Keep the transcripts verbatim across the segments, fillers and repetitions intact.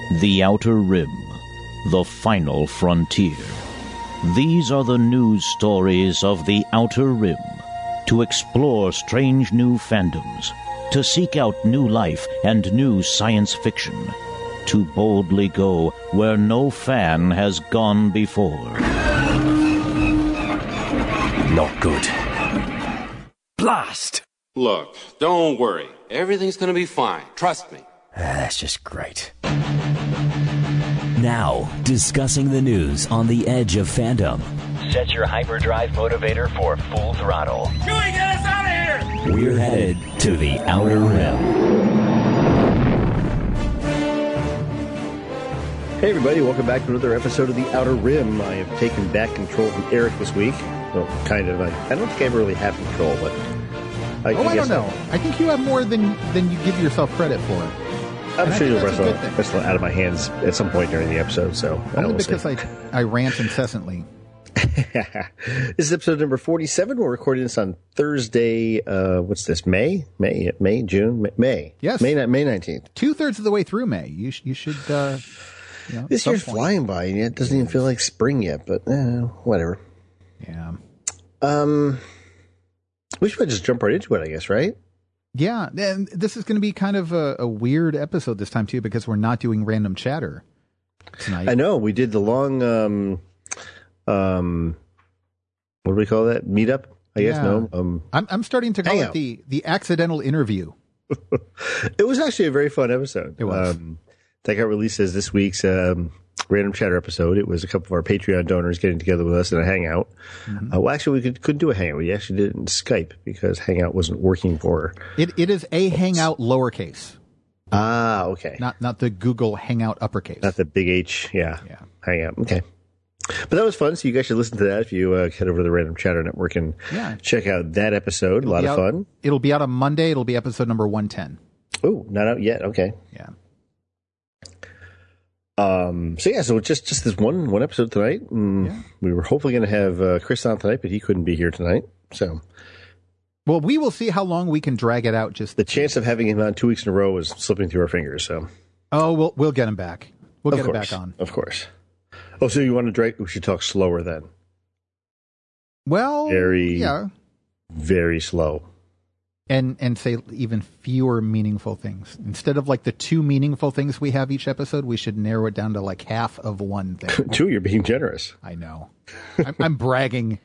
The Outer Rim, the final frontier. These are the news stories of the Outer Rim. To explore strange new fandoms, to seek out new life and new science fiction, to boldly go where no fan has gone before. Not good. Blast! Look, don't worry. Everything's gonna be fine. Trust me. Ah, that's just great. Now, discussing the news on the edge of fandom. Set your hyperdrive motivator for full throttle. Chewie, get us out of here! We're headed to the Outer Rim. Hey everybody, welcome back to another episode of the Outer Rim. I have taken back control from Eric this week. Well, kind of. I, I don't think I ever really have control, but... I, oh, I, I don't know. I, I think you have more than, than you give yourself credit for. I'm and sure you'll wrestle, wrestle out of my hands at some point during the episode, so... Only because I, I rant incessantly. This is episode number forty-seven. We're recording this on Thursday. Uh, what's this? May? May? May? June? May? May. Yes. May, May nineteenth. Two-thirds of the way through May. You, sh- you should... Uh, you know, this year's point. flying by, and it doesn't even feel like spring yet, but eh, whatever. Yeah. Um, we should just jump right into it, I guess, right? Yeah, and this is going to be kind of a, a weird episode this time, too, because we're not doing random chatter tonight. I know. We did the long... Um, Um, what do we call that? Meetup? I guess yeah. no. Um, I'm I'm starting to call hangout. it the the accidental interview. It was actually a very fun episode. It was. Um, that got released as this week's um, random chatter episode. It was a couple of our Patreon donors getting together with us in a hangout. Mm-hmm. Uh, well, actually, we could, couldn't do a hangout. We actually did it in Skype because Hangout wasn't working for her. It it is a hangout lowercase. Ah, okay. Not not the Google Hangout uppercase. Not the big H. Yeah. Yeah. Hangout. Okay. But that was fun, so you guys should listen to that if you uh, head over to the Random Chatter Network and yeah. check out that episode. It'll a lot of out, fun. It'll be out on Monday. It'll be episode number one ten. Oh, not out yet. Okay. Yeah. Um. So yeah. So just just this one one episode tonight. And yeah. We were hopefully going to have uh, Chris on tonight, but he couldn't be here tonight. So. Well, we will see how long we can drag it out. Just the chance of having him on two weeks in a row is slipping through our fingers. So. Oh, we'll we'll get him back. We'll of get course, him back on. Of course. Oh, so you want to drag? We should talk slower then. Well, very, yeah, very slow, and and say even fewer meaningful things instead of like the two meaningful things we have each episode. We should narrow it down to like half of one thing. Two, you're being generous. I know. I'm, I'm bragging.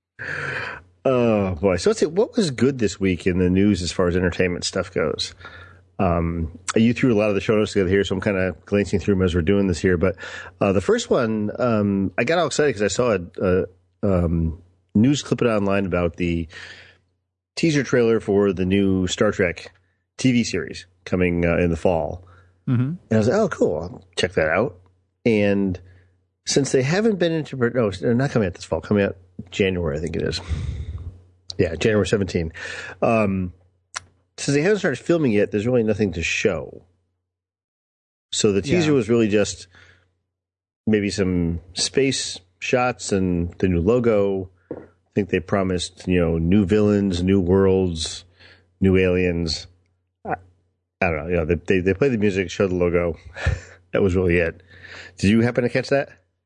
Oh boy! So let's see. What was good this week in the news as far as entertainment stuff goes? Um, you threw a lot of the show notes together here, so I'm kind of glancing through them as we're doing this here. But uh, the first one, um, I got all excited because I saw a, a um, news clip online about the teaser trailer for the new Star Trek T V series coming uh, in the fall. Mm-hmm. And I was like, oh, cool. I'll check that out. And since they haven't been into, no, they're not coming out this fall, coming out January, I think it is. Yeah, January seventeenth. Um, Since they haven't started filming yet, there's really nothing to show. So the teaser yeah. was really just maybe some space shots and the new logo. I think they promised, you know, new villains, new worlds, new aliens. I, I don't know. You know, they, they they played the music, showed the logo. That was really it. Did you happen to catch that?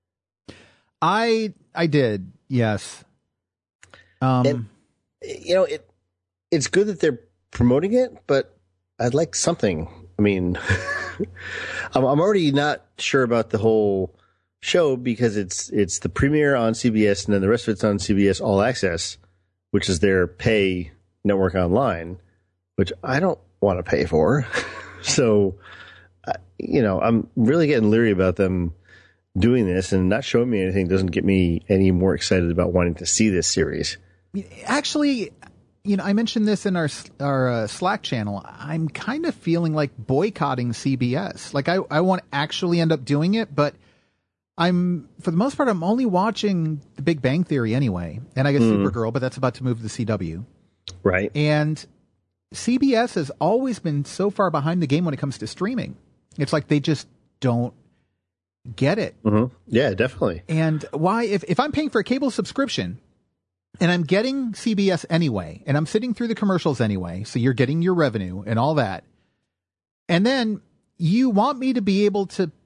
I I did. Yes. Um. And, you know, it it's good that they're promoting it, but I'd like something. I mean, I'm, I'm already not sure about the whole show because it's it's the premiere on C B S and then the rest of it's on C B S All Access, which is their pay network online, which I don't want to pay for. So, uh, you know, I'm really getting leery about them doing this, and not showing me anything doesn't get me any more excited about wanting to see this series. Actually, you know, I mentioned this in our our uh, Slack channel. I'm kind of feeling like boycotting C B S. Like I, I want to actually end up doing it, but I'm, for the most part, I'm only watching The Big Bang Theory anyway. And I guess mm. Supergirl, but that's about to move to the C W. Right. And C B S has always been so far behind the game when it comes to streaming. It's like they just don't get it. Mm-hmm. Yeah, definitely. And why, if, if I'm paying for a cable subscription, and I'm getting C B S anyway, and I'm sitting through the commercials anyway, so you're getting your revenue and all that. And then you want me to be able to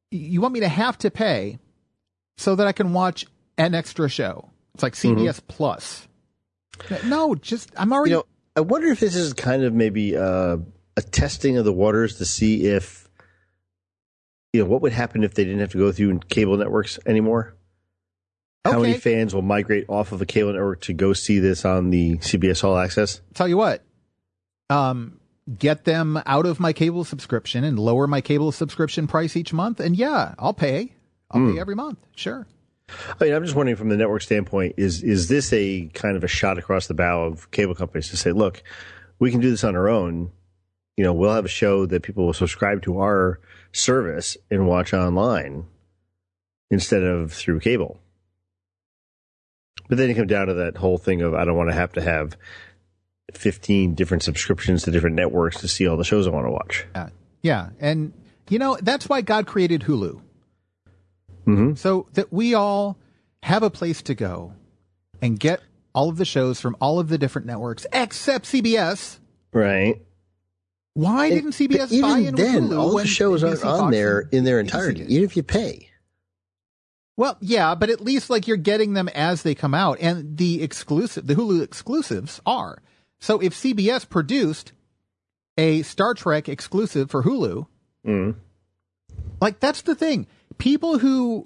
you want me to have to pay so that I can watch an extra show. It's like C B S mm-hmm. Plus. No, just, I'm already... You know, I wonder if this is kind of maybe uh, a testing of the waters to see if, you know, what would happen if they didn't have to go through cable networks anymore? Okay. How many fans will migrate off of a cable network to go see this on the C B S All Access? Tell you what, um, get them out of my cable subscription and lower my cable subscription price each month. And yeah, I'll pay. I'll mm. pay every month. Sure. I mean, I'm just wondering from the network standpoint, is is this a kind of a shot across the bow of cable companies to say, look, we can do this on our own. You know, we'll have a show that people will subscribe to our service and watch online instead of through cable. But then you come down to that whole thing of I don't want to have to have fifteen different subscriptions to different networks to see all the shows I want to watch. Yeah. Yeah. And, you know, that's why God created Hulu. Mm-hmm. So that we all have a place to go and get all of the shows from all of the different networks except C B S. Right. Why it, didn't C B S buy in then, Hulu? All the shows aren't on there in their entirety, even if you pay. Well, yeah, but at least like you're getting them as they come out, and the exclusive, the Hulu exclusives are. So if C B S produced a Star Trek exclusive for Hulu, mm. like that's the thing. People who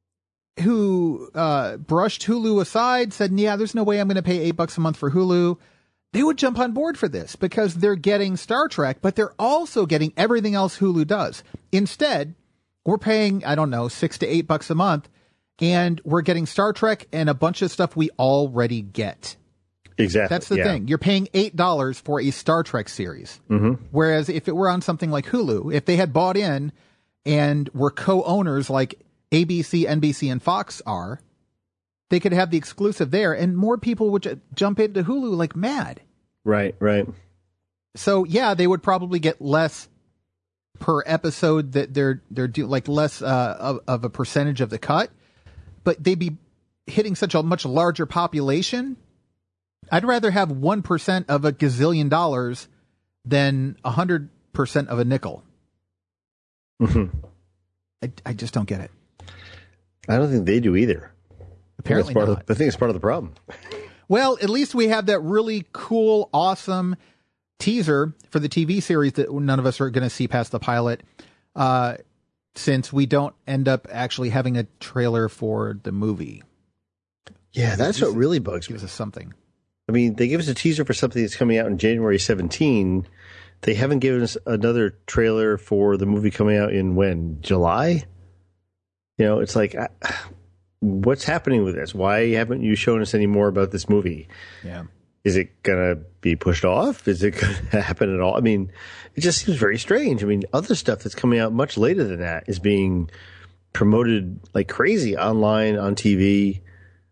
who uh, brushed Hulu aside said, "Yeah, there's no way I'm going to pay eight bucks a month for Hulu." They would jump on board for this because they're getting Star Trek, but they're also getting everything else Hulu does. Instead, we're paying, I don't know, six to eight bucks a month, and we're getting Star Trek and a bunch of stuff we already get. Exactly. That's the yeah. thing. You're paying eight dollars for a Star Trek series. Mm-hmm. Whereas if it were on something like Hulu, if they had bought in and were co-owners like A B C, N B C, and Fox are, they could have the exclusive there, and more people would j- jump into Hulu like mad. Right, right. So yeah, they would probably get less per episode that they're they're do like less uh, of, of a percentage of the cut, but they'd be hitting such a much larger population. I'd rather have one percent of a gazillion dollars than a hundred percent of a nickel. Mm-hmm. I, I just don't get it. I don't think they do either. Apparently I think, not. Of, I think it's part of the problem. Well, at least we have that really cool, awesome teaser for the T V series that none of us are going to see past the pilot, uh, since we don't end up actually having a trailer for the movie. Yeah, that's what really bugs me. Gives us something. I mean, they give us a teaser for something that's coming out in January seventeenth. They haven't given us another trailer for the movie coming out in when? July? You know, it's like, what's happening with this? Why haven't you shown us any more about this movie? Yeah. Is it going to be pushed off? Is it going to happen at all? I mean, it just seems very strange. I mean, other stuff that's coming out much later than that is being promoted like crazy online, on T V.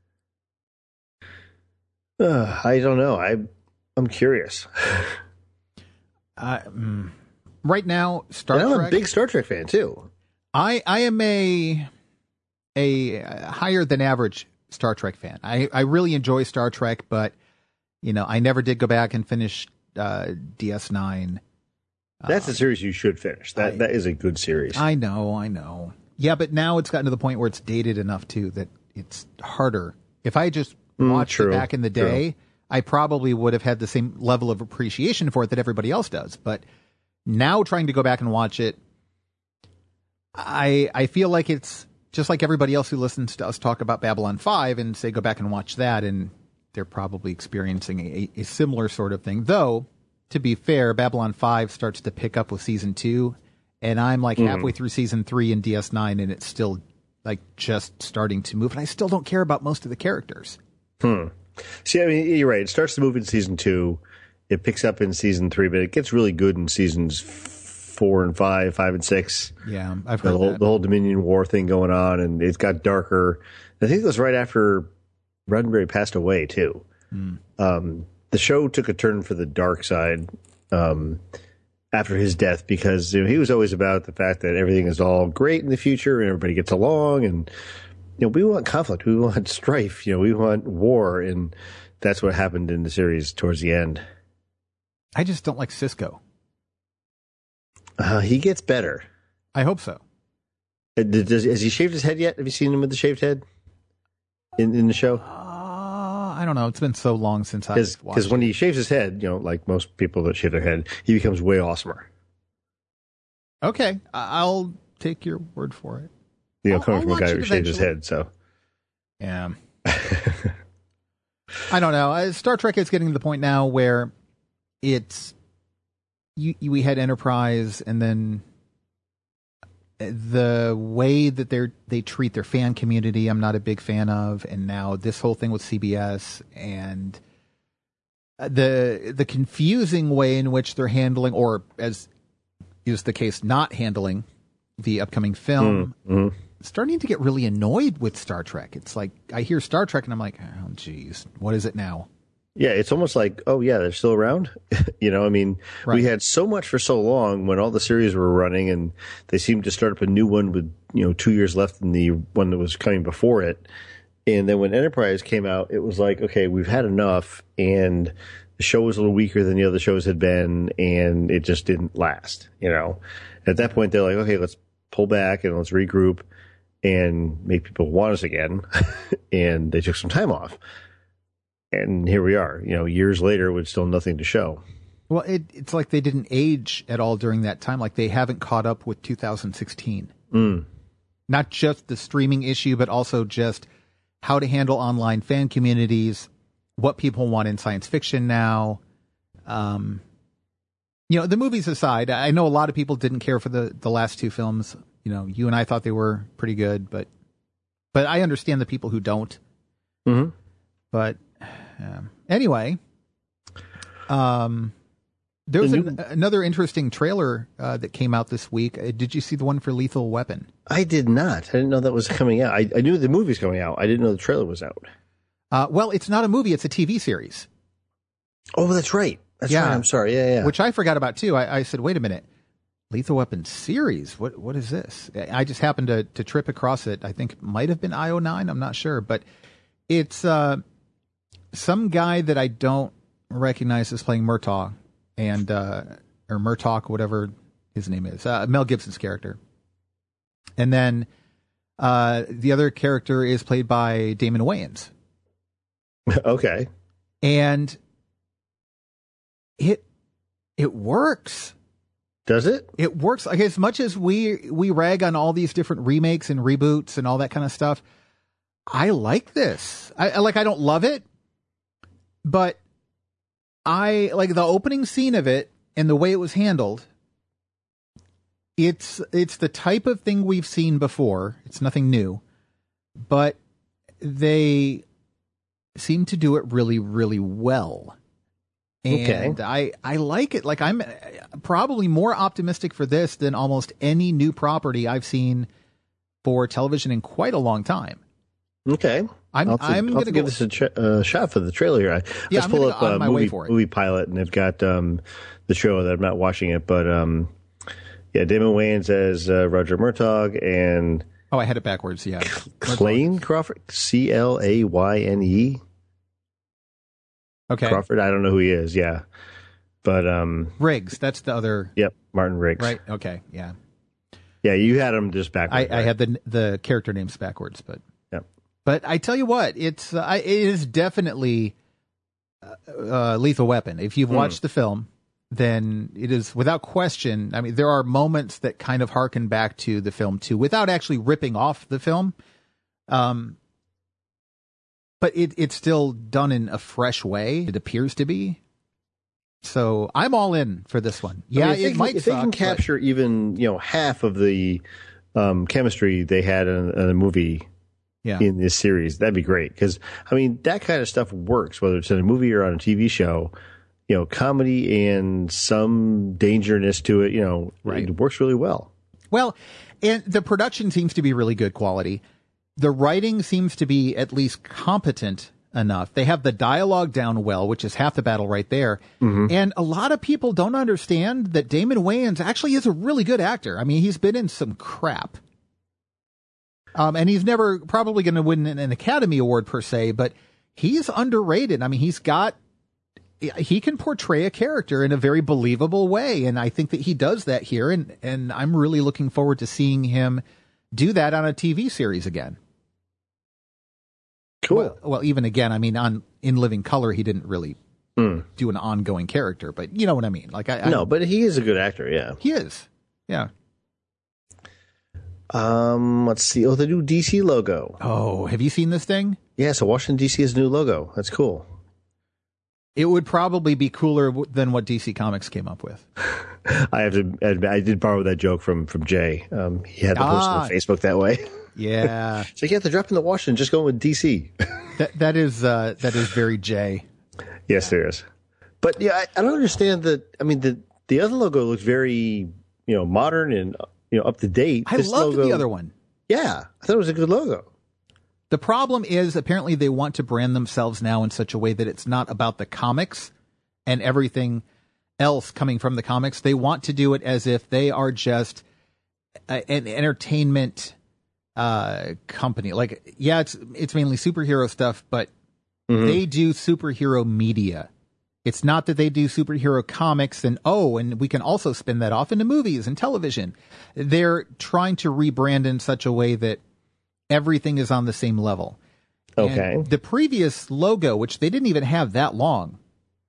Uh, I don't know. I, I'm curious. Uh, mm, right now, Star and Trek. I'm a big Star Trek fan too. I I am a a higher than average Star Trek fan. I, I really enjoy Star Trek, but you know I never did go back and finish uh, D S nine. That's um, a series you should finish. That I, that is a good series. I know, I know. Yeah, but now it's gotten to the point where it's dated enough too that it's harder. If I just watched mm, true, it back in the day, true. I probably would have had the same level of appreciation for it that everybody else does. But now trying to go back and watch it, I I feel like it's just like everybody else who listens to us talk about Babylon five and say go back and watch that, and they're probably experiencing a, a similar sort of thing. Though, to be fair, Babylon five starts to pick up with season two, and I'm like mm. halfway through season three in D S nine, and it's still like just starting to move, and I still don't care about most of the characters. Hmm. See, I mean, you're right. It starts to move in season two. It picks up in season three, but it gets really good in seasons four and five, five and six. Yeah, I've heard the whole, that. The whole Dominion War thing going on, and it's got darker. I think it was right after Roddenberry passed away, too. Mm. Um, the show took a turn for the dark side um, after his death because you know, he was always about the fact that everything is all great in the future and everybody gets along, and you know, we want conflict, we want strife, you know, we want war, and that's what happened in the series towards the end. I just don't like Sisko. Uh, he gets better. I hope so. Uh, Does, has he shaved his head yet? Have you seen him with the shaved head in in the show? Uh, I don't know. It's been so long since I watched. Because when he shaves his head, you know, like most people that shave their head, he becomes way awesomer. Okay, I'll take your word for it. You know, I'll, coming I'll from a guy who shaved his eventually. head, so. Yeah. I don't know. Uh, Star Trek is getting to the point now where it's you, you, we had Enterprise, and then the way that they they treat their fan community, I'm not a big fan of, and now this whole thing with C B S and the the confusing way in which they're handling, or as is the case, not handling the upcoming film. Mm-hmm. Starting to get really annoyed with Star Trek. It's like I hear Star Trek and I'm like, oh, geez, what is it now? Yeah, it's almost like, oh, yeah, they're still around. you know, I mean, Right. we had so much for so long when all the series were running, and they seemed to start up a new one with, you know, two years left in the one that was coming before it. And then when Enterprise came out, it was like, okay, we've had enough, and the show was a little weaker than the other shows had been, and it just didn't last, you know. At that point, they're like, okay, let's pull back and let's regroup and make people want us again. And they took some time off. And here we are, you know, years later with still nothing to show. Well, it, it's like they didn't age at all during that time. Like they haven't caught up with two thousand sixteen. Mm. Not just the streaming issue, but also just how to handle online fan communities, what people want in science fiction now. Um, you know, the movies aside, I know a lot of people didn't care for the, the last two films. You know, you and I thought they were pretty good, but but I understand the people who don't. Mm-hmm. But um, anyway, um, there was The an, new- another interesting trailer uh, that came out this week. Uh, did you see the one for Lethal Weapon? I did not. I didn't know that was coming out. I, I knew the movie's coming out. I didn't know the trailer was out. Uh, well, it's not a movie; it's a T V series. Oh, that's right. That's Yeah. right. I'm sorry. Yeah, yeah. Which I forgot about too. I, I said, "Wait a minute, Lethal Weapon series? What what is this?" I just happened to to trip across it. I think it might have been I O nine. I'm not sure, but it's uh, some guy that I don't recognize is playing Murtaugh, and uh, or Murtaugh, whatever his name is, uh, Mel Gibson's character, and then uh, the other character is played by Damon Wayans. Okay. And it it works. Does it? It works. Like as much as we we rag on all these different remakes and reboots and all that kind of stuff, I like this. I I- like. I don't love it, but I like the opening scene of it and the way it was handled. It's it's the type of thing we've seen before. It's nothing new, but they seem to do it really, really well. And Okay. I, I like it. Like I'm probably more optimistic for this than almost any new property I've seen for television in quite a long time. Okay. I'm I'll have to, I'm I'll have gonna to go. give this a ch- uh, shot for the trailer here. I, Yeah, let's I'm pull gonna up go on uh, my way movie, for it. movie pilot, and they've got um, the show that I'm not watching it, but um, yeah, Damon Wayans as uh, Roger Murtaugh and Oh, I had it backwards. Yeah, Clayne Crawford, C L A Y N E. Okay, Crawford. I don't know who he is. Yeah, but um, Riggs. That's the other. yep, Martin Riggs. Right. Okay. Yeah. Yeah, you had him just I, backwards. I right? had the the character names backwards, but Yep. but I tell you what, it's uh, I, it is definitely uh, uh, Lethal Weapon. If you've Hmm. watched the film, then it is without question. I mean, there are moments that kind of harken back to the film too, without actually ripping off the film. Um, but it it's still done in a fresh way. It appears to be. So I'm all in for this one. I Yeah, mean, if they it can, might if they suck, can but- capture even you know half of the um, chemistry they had in, in a movie yeah. in this series, that'd be great. Because I mean, that kind of stuff works, whether it's in a movie or on a T V show. You know, comedy and some dangerousness to it. You know, Right. it works really well. Well, and the production seems to be really good quality. The writing seems to be at least competent enough. They have the dialogue down well, which is half the battle right there. And a lot of people don't understand that Damon Wayans actually is a really good actor. I mean, he's been in some crap. Um, and he's never probably going to win an, an Academy Award per se, but he's underrated. I mean, he's got, he can portray a character in a very believable way. And I think that he does that here. And, and I'm really looking forward to seeing him do that on a T V series again. Cool. Well, well even again, I mean, on In Living Color, he didn't really mm. do an ongoing character, but you know what I mean. Like, I, I no, but he is a good actor. Yeah, he is. Yeah. Um, let's see. Oh, the new D C logo. Oh, have you seen this thing? Yeah, so Washington D C has a new logo. That's cool. It would probably be cooler w- than what D C Comics came up with. I have to admit, I did borrow that joke from from Jay. Um, he had the post Ah. on Facebook that way. Yeah. So yeah, they're dropping the Washington, just going with D C. that that is uh, that is very Jay. Yes, there is. But yeah, I, I don't understand the. I mean, the the other logo looks very, you know, modern and, you know, up to date. I This loved logo, the other one. Yeah, I thought it was a good logo. The problem is apparently they want to brand themselves now in such a way that it's not about the comics and everything else coming from the comics. They want to do it as if they are just a, an entertainment uh, company. Like, yeah, it's it's mainly superhero stuff, but mm-hmm. they do superhero media. It's not that they do superhero comics and, oh, and we can also spin that off into movies and television. They're trying to rebrand in such a way that everything is on the same level. Okay. And the previous logo, which they didn't even have that long,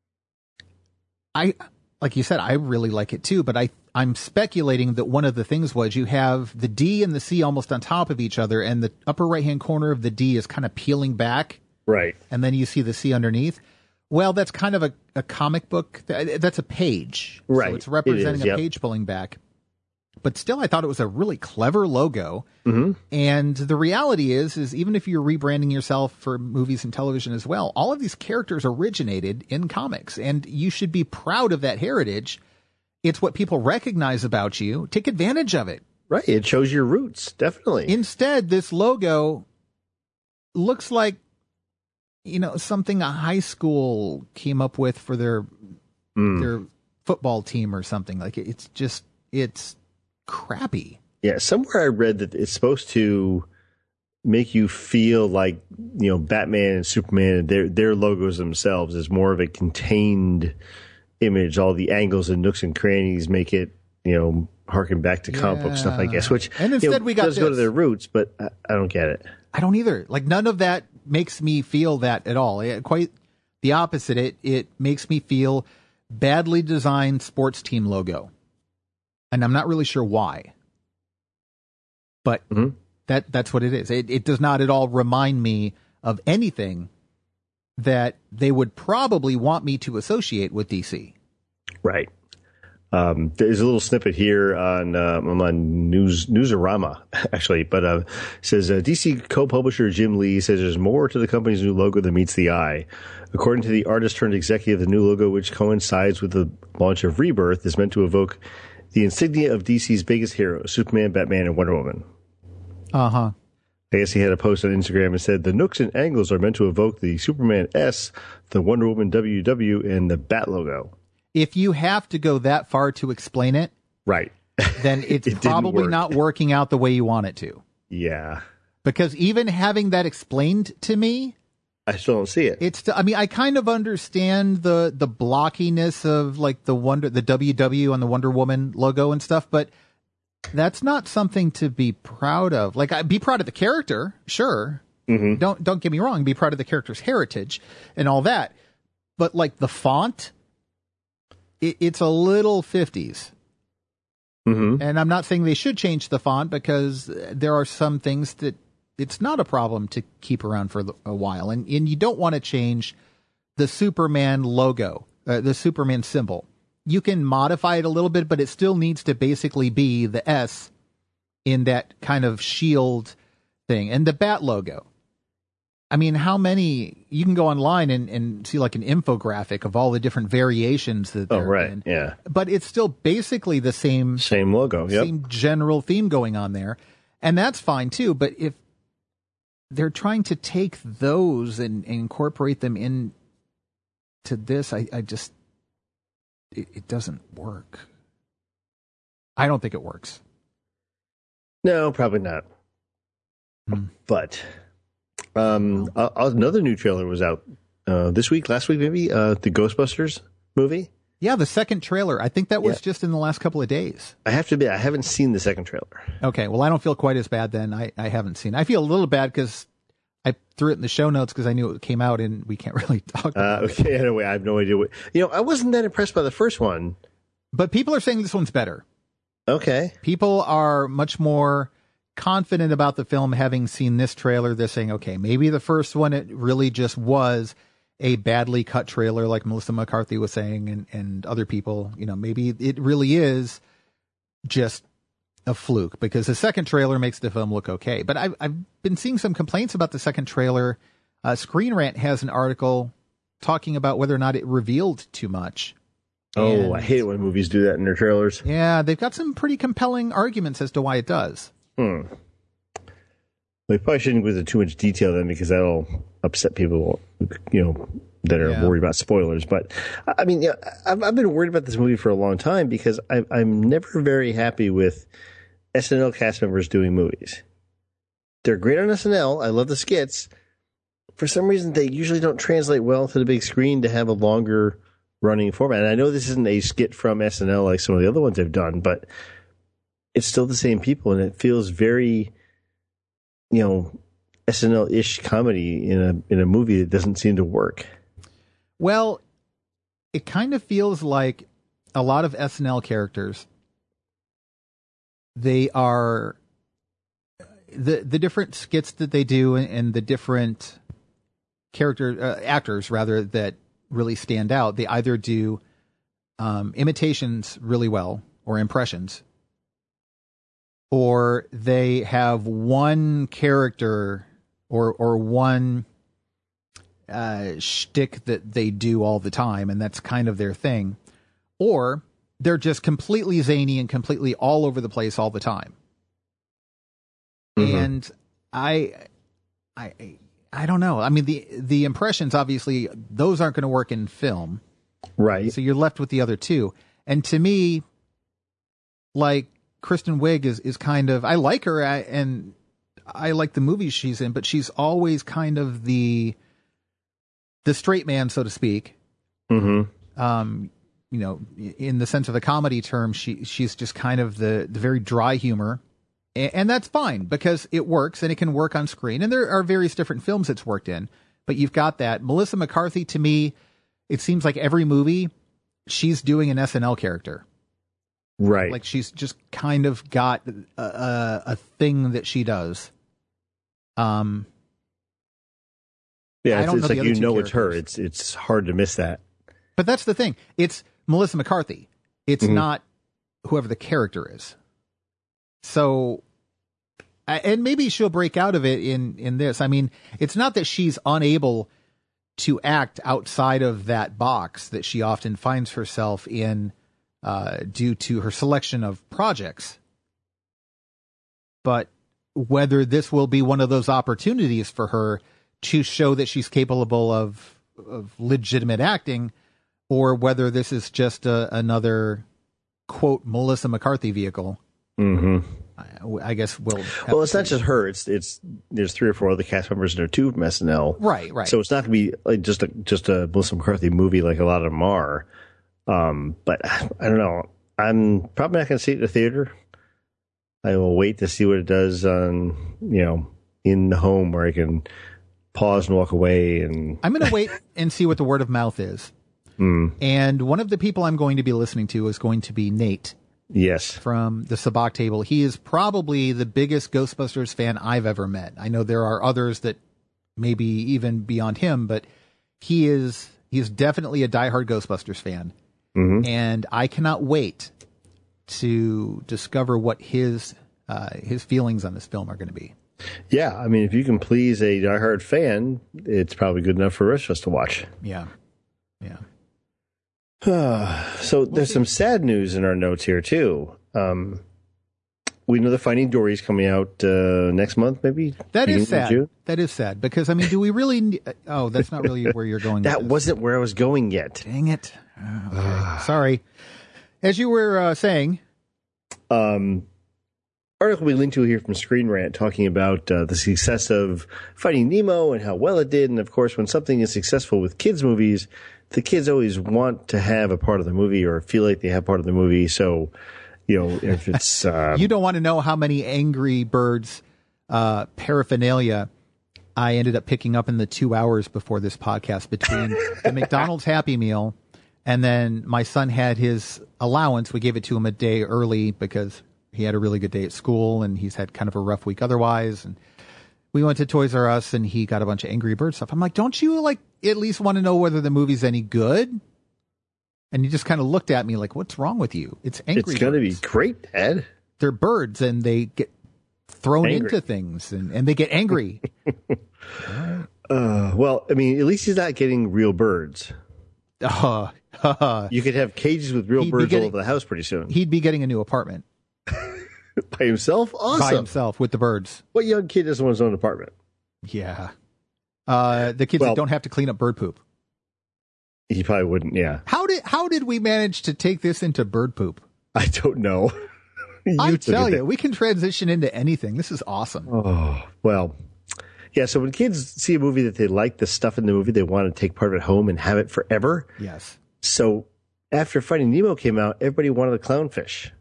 I, like you said, I really like it too, but I, I'm speculating that one of the things was you have the D and the C almost on top of each other, and the upper right-hand corner of the D is kind of peeling back. Right. And then you see the C underneath. Well, that's kind of a, a comic book. That's a page. Right. So it's representing it is, a yep. page pulling back. But still, I thought it was a really clever logo. Mm-hmm. And the reality is, is even if you're rebranding yourself for movies and television as well, all of these characters originated in comics. And you should be proud of that heritage. It's what people recognize about you. Take advantage of it. Right. It shows your roots. Definitely. Instead, this logo looks like, you know, something a high school came up with for their mm. their football team or something. Like, it's just, it's crappy. Yeah, somewhere I read that it's supposed to make you feel like, you know, Batman and Superman, their their logos themselves is more of a contained image. All the angles and nooks and crannies make it, you know, harken back to comic book stuff, I guess. Which and instead you know, we got does this. go to their roots, but I, I don't get it. I don't either. Like, none of that makes me feel that at all. It, quite the opposite. It it makes me feel badly designed sports team logo, and I'm not really sure why. But mm-hmm. that that's what it is. It, it does not at all remind me of anything that they would probably want me to associate with D C. Right. Um, there's a little snippet here on uh, I'm on News Newsarama actually, but uh, it says uh, D C co-publisher Jim Lee says there's more to the company's new logo than meets the eye. According to the artist turned executive, the new logo, which coincides with the launch of Rebirth, is meant to evoke the insignia of D C's biggest heroes, Superman, Batman, and Wonder Woman. Uh huh. I guess he had a post on Instagram and said the nooks and angles are meant to evoke the Superman S, the Wonder Woman W W, and the Bat logo. If you have to go that far to explain it, right, then it's it probably work. not working out the way you want it to. Yeah. Because even having that explained to me, I still don't see it. It's, I mean, I kind of understand the, the blockiness of like the Wonder, the W W on the Wonder Woman logo and stuff, but that's not something to be proud of. Like, I be proud of the character, sure. Mm-hmm. Don't, don't get me wrong. Be proud of the character's heritage and all that. But like the font, it, it's a little fifties. Mm-hmm. And I'm not saying they should change the font because there are some things that it's not a problem to keep around for a while. And, and you don't want to change the Superman logo, uh, the Superman symbol. You can modify it a little bit, but it still needs to basically be the S in that kind of shield thing. And the Bat logo. I mean, how many, you can go online and, and see like an infographic of all the different variations that oh, they're right. in. Yeah. But it's still basically the same, same logo, yep. Same general theme going on there. And that's fine too. But if they're trying to take those and, and incorporate them in to this, I, I just, it, it doesn't work. I don't think it works. No, probably not. Hmm. But um, uh, another new trailer was out uh, this week, last week maybe, uh, the Ghostbusters movie. Yeah, the second trailer. I think that was Yeah. just in the last couple of days. I have to admit, I haven't seen the second trailer. Okay, well, I don't feel quite as bad then. I, I haven't seen. I feel a little bad because I threw it in the show notes because I knew it came out and we can't really talk about Uh, it. okay, anyway, I have no idea what. You know, I wasn't that impressed by the first one. But people are saying this one's better. Okay. People are much more confident about the film having seen this trailer. They're saying, okay, maybe the first one, it really just was a badly cut trailer, like Melissa McCarthy was saying, and, and other people, you know, maybe it really is just a fluke, because the second trailer makes the film look okay. But I've, I've been seeing some complaints about the second trailer. Uh, Screen Rant has an article talking about whether or not it revealed too much. Oh, And, I hate it when movies do that in their trailers. yeah, they've got some pretty compelling arguments as to why it does. Hmm. We probably shouldn't go into too much detail then, because that'll upset people, you know, that are Yeah. worried about spoilers. But I mean, yeah, I've, I've been worried about this movie for a long time because I, I'm never very happy with S N L cast members doing movies. They're great on S N L. I love the skits. For some reason, they usually don't translate well to the big screen to have a longer running format. And I know this isn't a skit from S N L like some of the other ones I've done, but it's still the same people, and it feels very, you know, S N L-ish comedy in a in a movie that doesn't seem to work. Well, it kind of feels like a lot of S N L characters, they are the the different skits that they do and, and the different character uh, actors rather that really stand out. They either do um, imitations really well or impressions, or they have one character or or one uh, shtick that they do all the time, and that's kind of their thing. Or they're just completely zany and completely all over the place all the time. Mm-hmm. And I, I, I don't know. I mean, the the impressions, obviously, those aren't going to work in film, right? So you're left with the other two. And to me, like, Kristen Wiig is, is kind of, I like her I, and I like the movies she's in, but she's always kind of the the straight man, so to speak. Mm-hmm. Um, you know, in the sense of the comedy term, she she's just kind of the, the very dry humor. And, and that's fine because it works and it can work on screen. And there are various different films it's worked in, but you've got that. Melissa McCarthy, to me, it seems like every movie she's doing an S N L character. Right. Like she's just kind of got a, a, a thing that she does. Um, yeah, I it's, don't it's know like, you know, it's her. It's, it's hard to miss that. But that's the thing. It's Melissa McCarthy. It's mm-hmm. not whoever the character is. So, and maybe she'll break out of it in, in this. I mean, it's not that she's unable to act outside of that box that she often finds herself in, uh, due to her selection of projects. But whether this will be one of those opportunities for her to show that she's capable of, of legitimate acting, or whether this is just a, another, quote, Melissa McCarthy vehicle. Mm-hmm. I, I guess we'll. Well, it's not just her. It's it's there's three or four other cast members in there too from S N L. Right, right. So it's not going to be like just a just a Melissa McCarthy movie like a lot of them are. Um, but I don't know. I'm probably not going to see it in the theater. I will wait to see what it does on, you know, in the home where I can pause and walk away. And I'm going to wait and see what the word of mouth is. Mm. And one of the people I'm going to be listening to is going to be Nate. Yes. From the Sabak Table. He is probably the biggest Ghostbusters fan I've ever met. I know there are others that maybe even beyond him, but he is he is definitely a diehard Ghostbusters fan. Mm-hmm. And I cannot wait to discover what his uh, his feelings on this film are going to be. Yeah, I mean, if you can please a diehard fan, it's probably good enough for the rest of us to watch. Yeah. Yeah. So there's some sad news in our notes here too. Um, we know the Finding Dory is coming out uh, next month, maybe. That is sad. That is sad because I mean, do we really? Oh, that's not really where you're going. That wasn't where I was going yet. Dang it! Oh, okay. Sorry. As you were uh, saying, um, article we linked to here from Screen Rant talking about uh, the success of Finding Nemo and how well it did. And of course, when something is successful with kids' movies, the kids always want to have a part of the movie or feel like they have part of the movie. So, you know, if it's... Uh, you don't want to know how many Angry Birds uh, paraphernalia I ended up picking up in the two hours before this podcast between the McDonald's Happy Meal and then my son had his allowance. We gave it to him a day early because he had a really good day at school and he's had kind of a rough week otherwise. And we went to Toys R Us and he got a bunch of Angry Bird stuff. I'm like, don't you like at least want to know whether the movie's any good? And he just kind of looked at me like, what's wrong with you? It's Angry Birds. It's going to be great, Dad. They're birds and they get thrown angry. into things and, and they get angry. uh, well, I mean, at least he's not getting real birds. Uh, uh, you could have cages with real birds getting, all over the house pretty soon. He'd be getting a new apartment. By himself? Awesome. By himself with the birds. What young kid doesn't want his own apartment? Yeah. Uh, the kids well, that don't have to clean up bird poop. He probably wouldn't, yeah. How did how did we manage to take this into bird poop? I don't know. I tell you, we can transition into anything. This is awesome. Oh, well, yeah, so when kids see a movie that they like the stuff in the movie, they want to take part of it home and have it forever. Yes. So after Finding Nemo came out, everybody wanted a clownfish.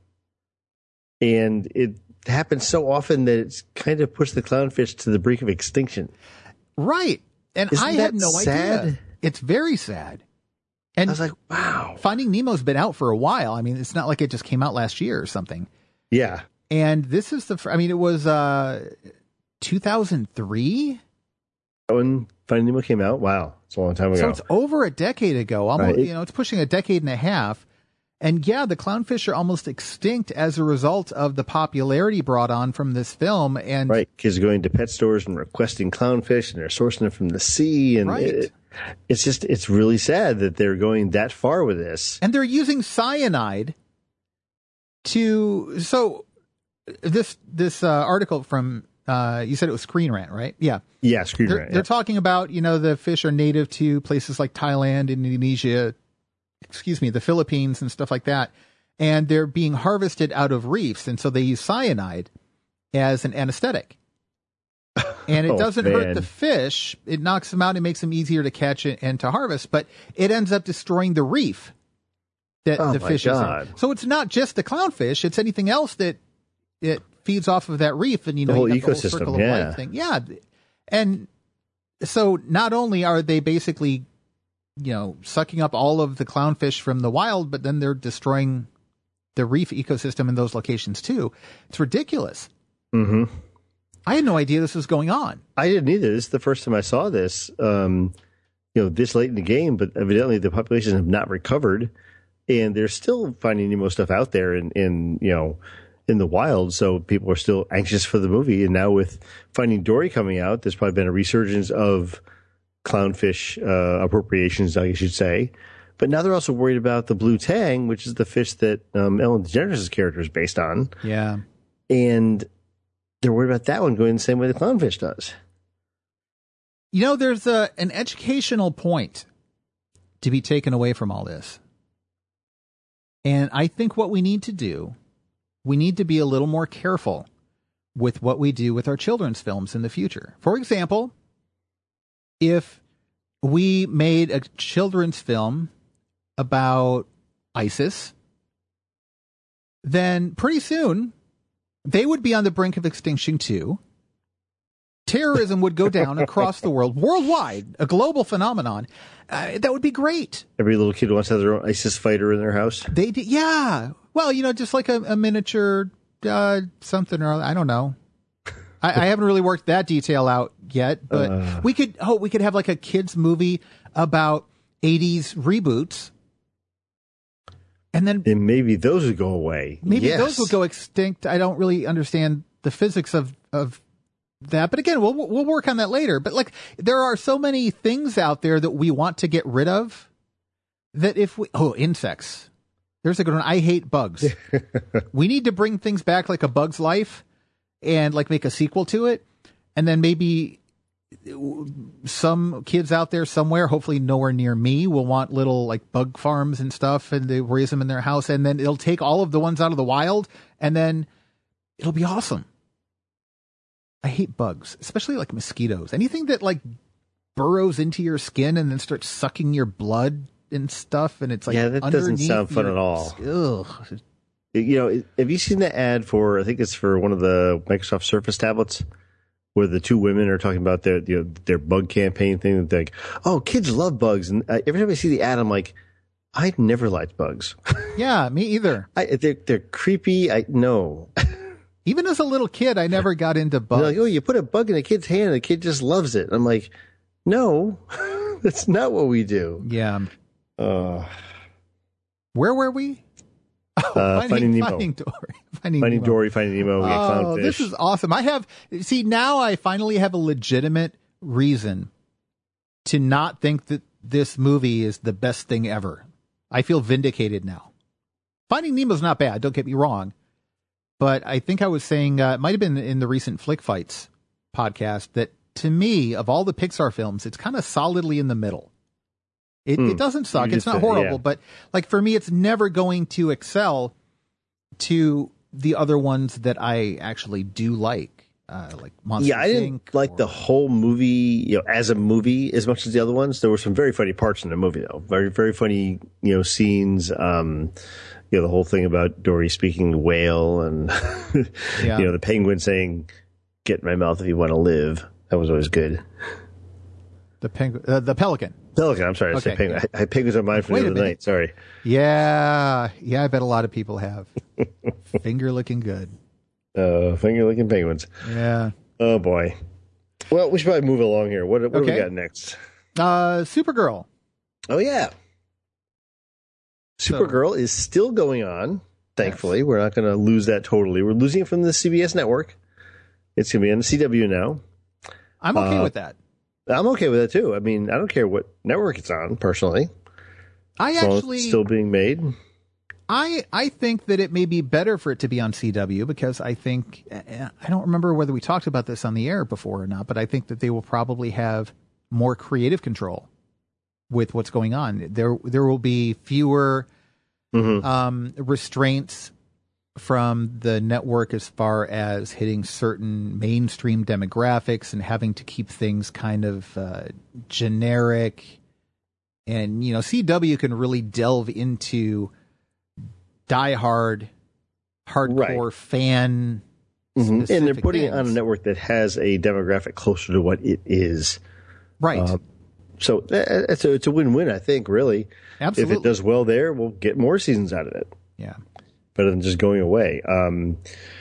And it happens so often that it's kind of pushed the clownfish to the brink of extinction. Right. And Isn't I that had no sad? idea. It's very sad. And I was like, wow. Finding Nemo's been out for a while. I mean, it's not like it just came out last year or something. Yeah. And this is the, I mean, it was uh, two thousand three? When Finding Nemo came out? Wow. It's a long time ago. So it's over a decade ago. Almost, right. You know, it's pushing a decade and a half. And yeah, the clownfish are almost extinct as a result of the popularity brought on from this film. And right. Kids are going to pet stores and requesting clownfish and they're sourcing them from the sea. And right. it, it's just, it's really sad that they're going that far with this. And they're using cyanide to, so this, this uh, article from, uh, you said it was Screen Rant, right? Yeah. Yeah, Screen they're, Rant. They're yeah. talking about, you know, the fish are native to places like Thailand, Indonesia, excuse me, the Philippines and stuff like that. And they're being harvested out of reefs. And so they use cyanide as an anesthetic. And it oh, doesn't man. hurt the fish. It knocks them out and makes them easier to catch and to harvest, but it ends up destroying the reef that oh the fish God. is in. So it's not just the clownfish, it's anything else that it feeds off of that reef. And, you know, the whole you got the ecosystem, whole circle yeah. of life thing. Yeah. And so not only are they basically, you know, sucking up all of the clownfish from the wild, but then they're destroying the reef ecosystem in those locations too. It's ridiculous. Mm-hmm. I had no idea this was going on. I didn't either. This is the first time I saw this, um, you know, this late in the game, but evidently the populations have not recovered and they're still finding Nemo stuff out there in, in, you know, in the wild. So people are still anxious for the movie. And now with Finding Dory coming out, there's probably been a resurgence of clownfish uh, appropriations, I guess you'd say. But now they're also worried about the blue tang, which is the fish that um, Ellen DeGeneres' character is based on. Yeah. And they're worried about that one going the same way the clownfish does. You know, there's a, an educational point to be taken away from all this. And I think what we need to do, we need to be a little more careful with what we do with our children's films in the future. For example, if we made a children's film about ISIS, then pretty soon they would be on the brink of extinction too. Terrorism would go down across the world, worldwide, a global phenomenon. Uh, that would be great. Every little kid wants to have their own ISIS fighter in their house. They did, yeah. Well, you know, just like a, a miniature uh, something or other. I don't know. I, I haven't really worked that detail out yet, but uh, we could. Oh, we could have like a kids movie about eighties reboots, and then and maybe those would go away. Maybe yes. those would go extinct. I don't really understand the physics of of that, but again, we'll we'll work on that later. But like, there are so many things out there that we want to get rid of that if we oh insects, there's a good one. I hate bugs. We need to bring things back like A Bug's Life. And like make a sequel to it. And then maybe some kids out there somewhere, hopefully nowhere near me, will want little like bug farms and stuff and they raise them in their house. And then it'll take all of the ones out of the wild and then it'll be awesome. I hate bugs, especially like mosquitoes. Anything that like burrows into your skin and then starts sucking your blood and stuff, and it's like, yeah, that doesn't sound fun your, at all. Ugh. You know, have you seen the ad for, I think it's for one of the Microsoft Surface tablets, where the two women are talking about their, you know, their bug campaign thing? They're like, oh, kids love bugs. And uh, every time I see the ad, I'm like, I never liked bugs. Yeah, me either. I, they're, they're creepy. I no. Even as a little kid, I never got into bugs. They're like, oh, you put a bug in a kid's hand and the kid just loves it. I'm like, no, that's not what we do. Yeah. Uh, Where were we? Oh, uh, finding, finding Nemo. Finding Dory. Finding, Finding Nemo. Dory, Finding Nemo. We got Oh, clownfish. this is awesome. I have, see, now I finally have a legitimate reason to not think that this movie is the best thing ever. I feel vindicated now. Finding Nemo's not bad, don't get me wrong. But I think I was saying, uh, it might have been in the recent Flick Fights podcast, that to me, of all the Pixar films, it's kind of solidly in the middle. It, Hmm. it doesn't suck. You It's just not said, horrible, yeah. but like for me, it's never going to excel to the other ones that I actually do like, uh, like Monsters Yeah, I didn't Incorporated. like the whole movie, you know, as a movie as much as the other ones. There were some very funny parts in the movie, though. Very, very funny, you know, scenes. Um, you know, the whole thing about Dory speaking whale and, Yeah. you know, the penguin saying, "Get in my mouth if you want to live." That was always good. The penguin, uh, the pelican. Pelican, I'm sorry. I Okay, said penguin. yeah. I had penguins on mine for Wait the a other minute. night. Sorry. Yeah, yeah, I bet a lot of people have. Finger looking good. Uh, finger licking penguins. Yeah. Oh, boy. Well, we should probably move along here. What, what do we Okay. got next? Uh, Supergirl. Oh, yeah. So- Supergirl is still going on. Thankfully, we're not going to lose that totally. We're losing it from the C B S network. It's going to be on the C W now. I'm okay Uh, with that. I'm okay with that too. I mean, I don't care what network it's on, personally. I As long as actually, it's still being made. I I think that it may be better for it to be on C W because I think I don't remember whether we talked about this on the air before or not, but I think that they will probably have more creative control with what's going on. There there will be fewer Mm-hmm. um, restraints from the network as far as hitting certain mainstream demographics and having to keep things kind of uh, generic. And, you know, C W can really delve into diehard, hardcore Right. fan. Mhm. And they're specific putting it on a things. network that has a demographic closer to what it is. Right. Uh, so uh, it's a, it's a win-win, I think, really. Absolutely. If it does well there, we'll get more seasons out of it. Yeah. Better than just going away. Um,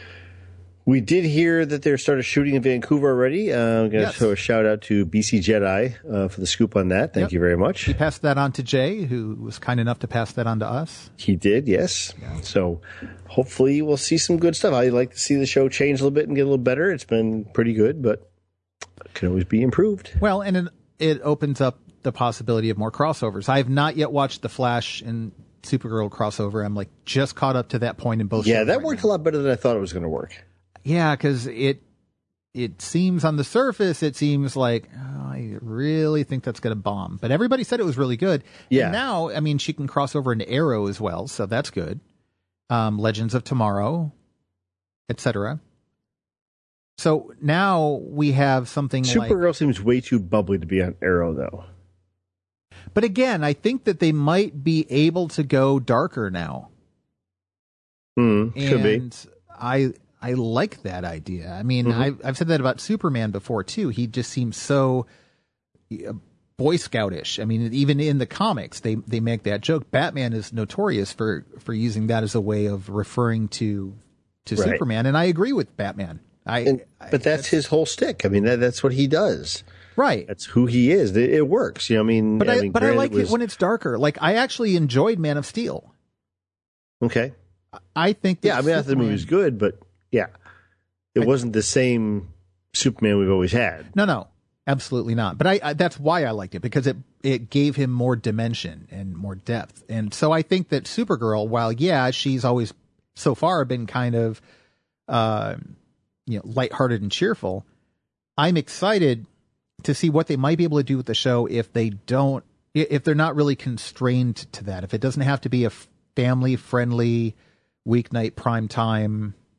we did hear that they're started shooting in Vancouver already. Uh, I'm going to Yes. throw a shout out to B C Jedi uh, for the scoop on that. Thank Yep. you very much. He passed that on to Jay, who was kind enough to pass that on to us. He did, yes. So hopefully we'll see some good stuff. I'd like to see the show change a little bit and get a little better. It's been pretty good, but it can always be improved. Well, and it, it opens up the possibility of more crossovers. I have not yet watched the Flash and Supergirl crossover. I'm like just caught up to that point in both. Yeah, shows that right worked now. a lot better than I thought it was going to work. Yeah, because it it seems on the surface, it seems like oh, I really think that's going to bomb. But everybody said it was really good. Yeah. And now, I mean, she can cross over into Arrow as well, so that's good. Um, Legends of Tomorrow, et cetera. So now we have something like. Supergirl seems way too bubbly to be on Arrow, though. But again, I think that they might be able to go darker now. Mm, could be. And I I like that idea. I mean, Mm-hmm. I've, I've said that about Superman before too. He just seems so uh, Boy Scoutish. I mean, even in the comics, they they make that joke. Batman is notorious for for using that as a way of referring to to Right. Superman, and I agree with Batman. I, And, I but that's his whole stick. I mean, that, that's what he does. right. That's who he is. It, it works. You know, I mean, But I, mean, but I granted like was- it when it's darker. Like I actually enjoyed Man of Steel. Okay. I think that Yeah, I mean, I thought the Superman- movie was good, but yeah, it I- wasn't the same Superman we've always had. No, no, absolutely not. But I, I that's why I liked it, because it it gave him more dimension and more depth. And so I think that Supergirl, while yeah, she's always so far been kind of uh you know, lighthearted and cheerful, I'm excited to see what they might be able to do with the show if they don't if they're not really constrained to that. If it doesn't have to be a family friendly weeknight prime time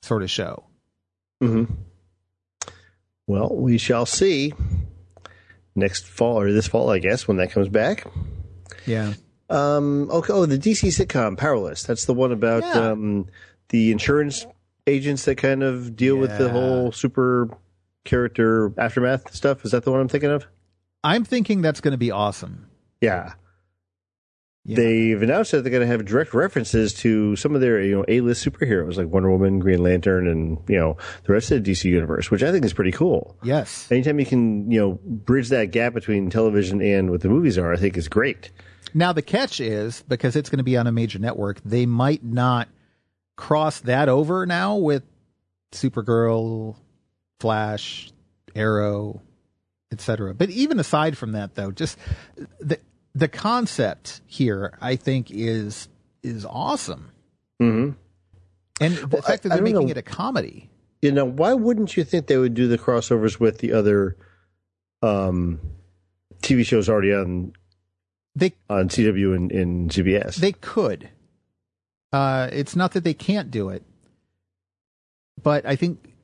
sort of show. Mm-hmm. Well, we shall see next fall or this fall, I guess, when that comes back. Yeah. Um. Okay. Oh, the D C sitcom Powerless. That's the one about Yeah. um the insurance agents that kind of deal with the Yeah. whole super character aftermath stuff. Is that the one I'm thinking of? I'm thinking that's going to be awesome. Yeah. Yeah. They've announced that they're going to have direct references to some of their, you know, A-list superheroes like Wonder Woman, Green Lantern, and, you know, the rest of the D C universe, which I think is pretty cool. Yes. Anytime you can, you know, bridge that gap between television and what the movies are, I think is great. Now, the catch is, because it's going to be on a major network, they might not cross that over now with Supergirl, Flash, Arrow, et cetera. But even aside from that, though, just the the concept here, I think, is is awesome. Mm-hmm. And the Well, fact that I- I they're don't making know. it a comedy. You know, why wouldn't you think they would do the crossovers with the other um, T V shows already on They on C W and, and C B S? They could. Uh, it's not that they can't do it, but I think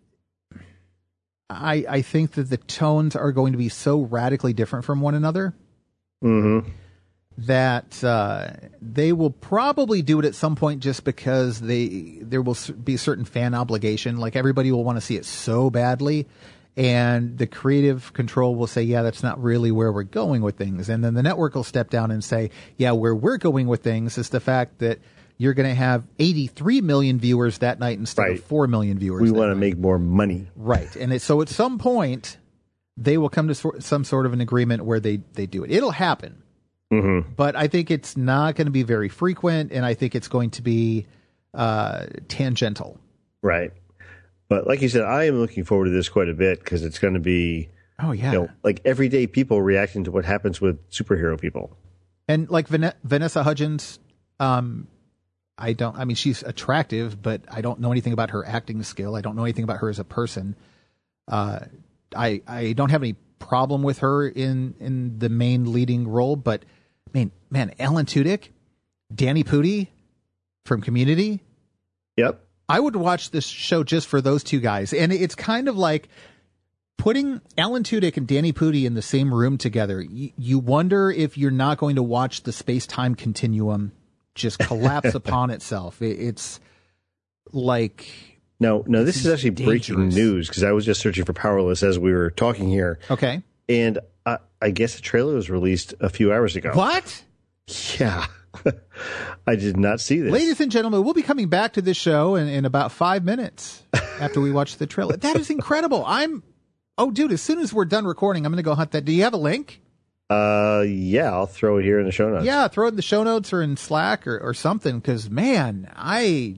I I think that the tones are going to be so radically different from one another Mm-hmm. that uh, they will probably do it at some point just because they there will s- be a certain fan obligation. Like everybody will want to see it so badly. And the creative control will say, yeah, that's not really where we're going with things. And then the network will step down and say, yeah, where we're going with things is the fact that you're going to have eighty-three million viewers that night instead Right. of four million viewers. We that want to night. make more money. Right. And it, so at some point, they will come to sor- some sort of an agreement where they, they do it. It'll happen. Mm-hmm. But I think it's not going to be very frequent, and I think it's going to be uh, tangential. Right. But like you said, I am looking forward to this quite a bit because it's going to be, Oh, yeah. you know, like everyday people reacting to what happens with superhero people. And like Van- Vanessa Hudgens, um, I don't, I mean, she's attractive, but I don't know anything about her acting skill. I don't know anything about her as a person. Uh, I, I don't have any problem with her in, in the main leading role, but man, man, Alan Tudyk, Danny Pudi from Community. Yep. I would watch this show just for those two guys. And it's kind of like putting Alan Tudyk and Danny Pudi in the same room together. You, you wonder if you're not going to watch the space-time continuum just collapse upon itself. It, it's like... No, no, this This is is actually breaking dangerous. news because I was just searching for Powerless as we were talking here. Okay. And I, I guess the trailer was released a few hours ago. What? Yeah. I did not see this. Ladies and gentlemen, we'll be coming back to this show in, in about five minutes after we watch the trailer. That is incredible. I'm... Oh, dude, as soon as we're done recording, I'm going to go hunt that. Do you have a link? Uh, yeah, I'll throw it here in the show notes. Yeah, throw it in the show notes or in Slack or, or something, because, man, I...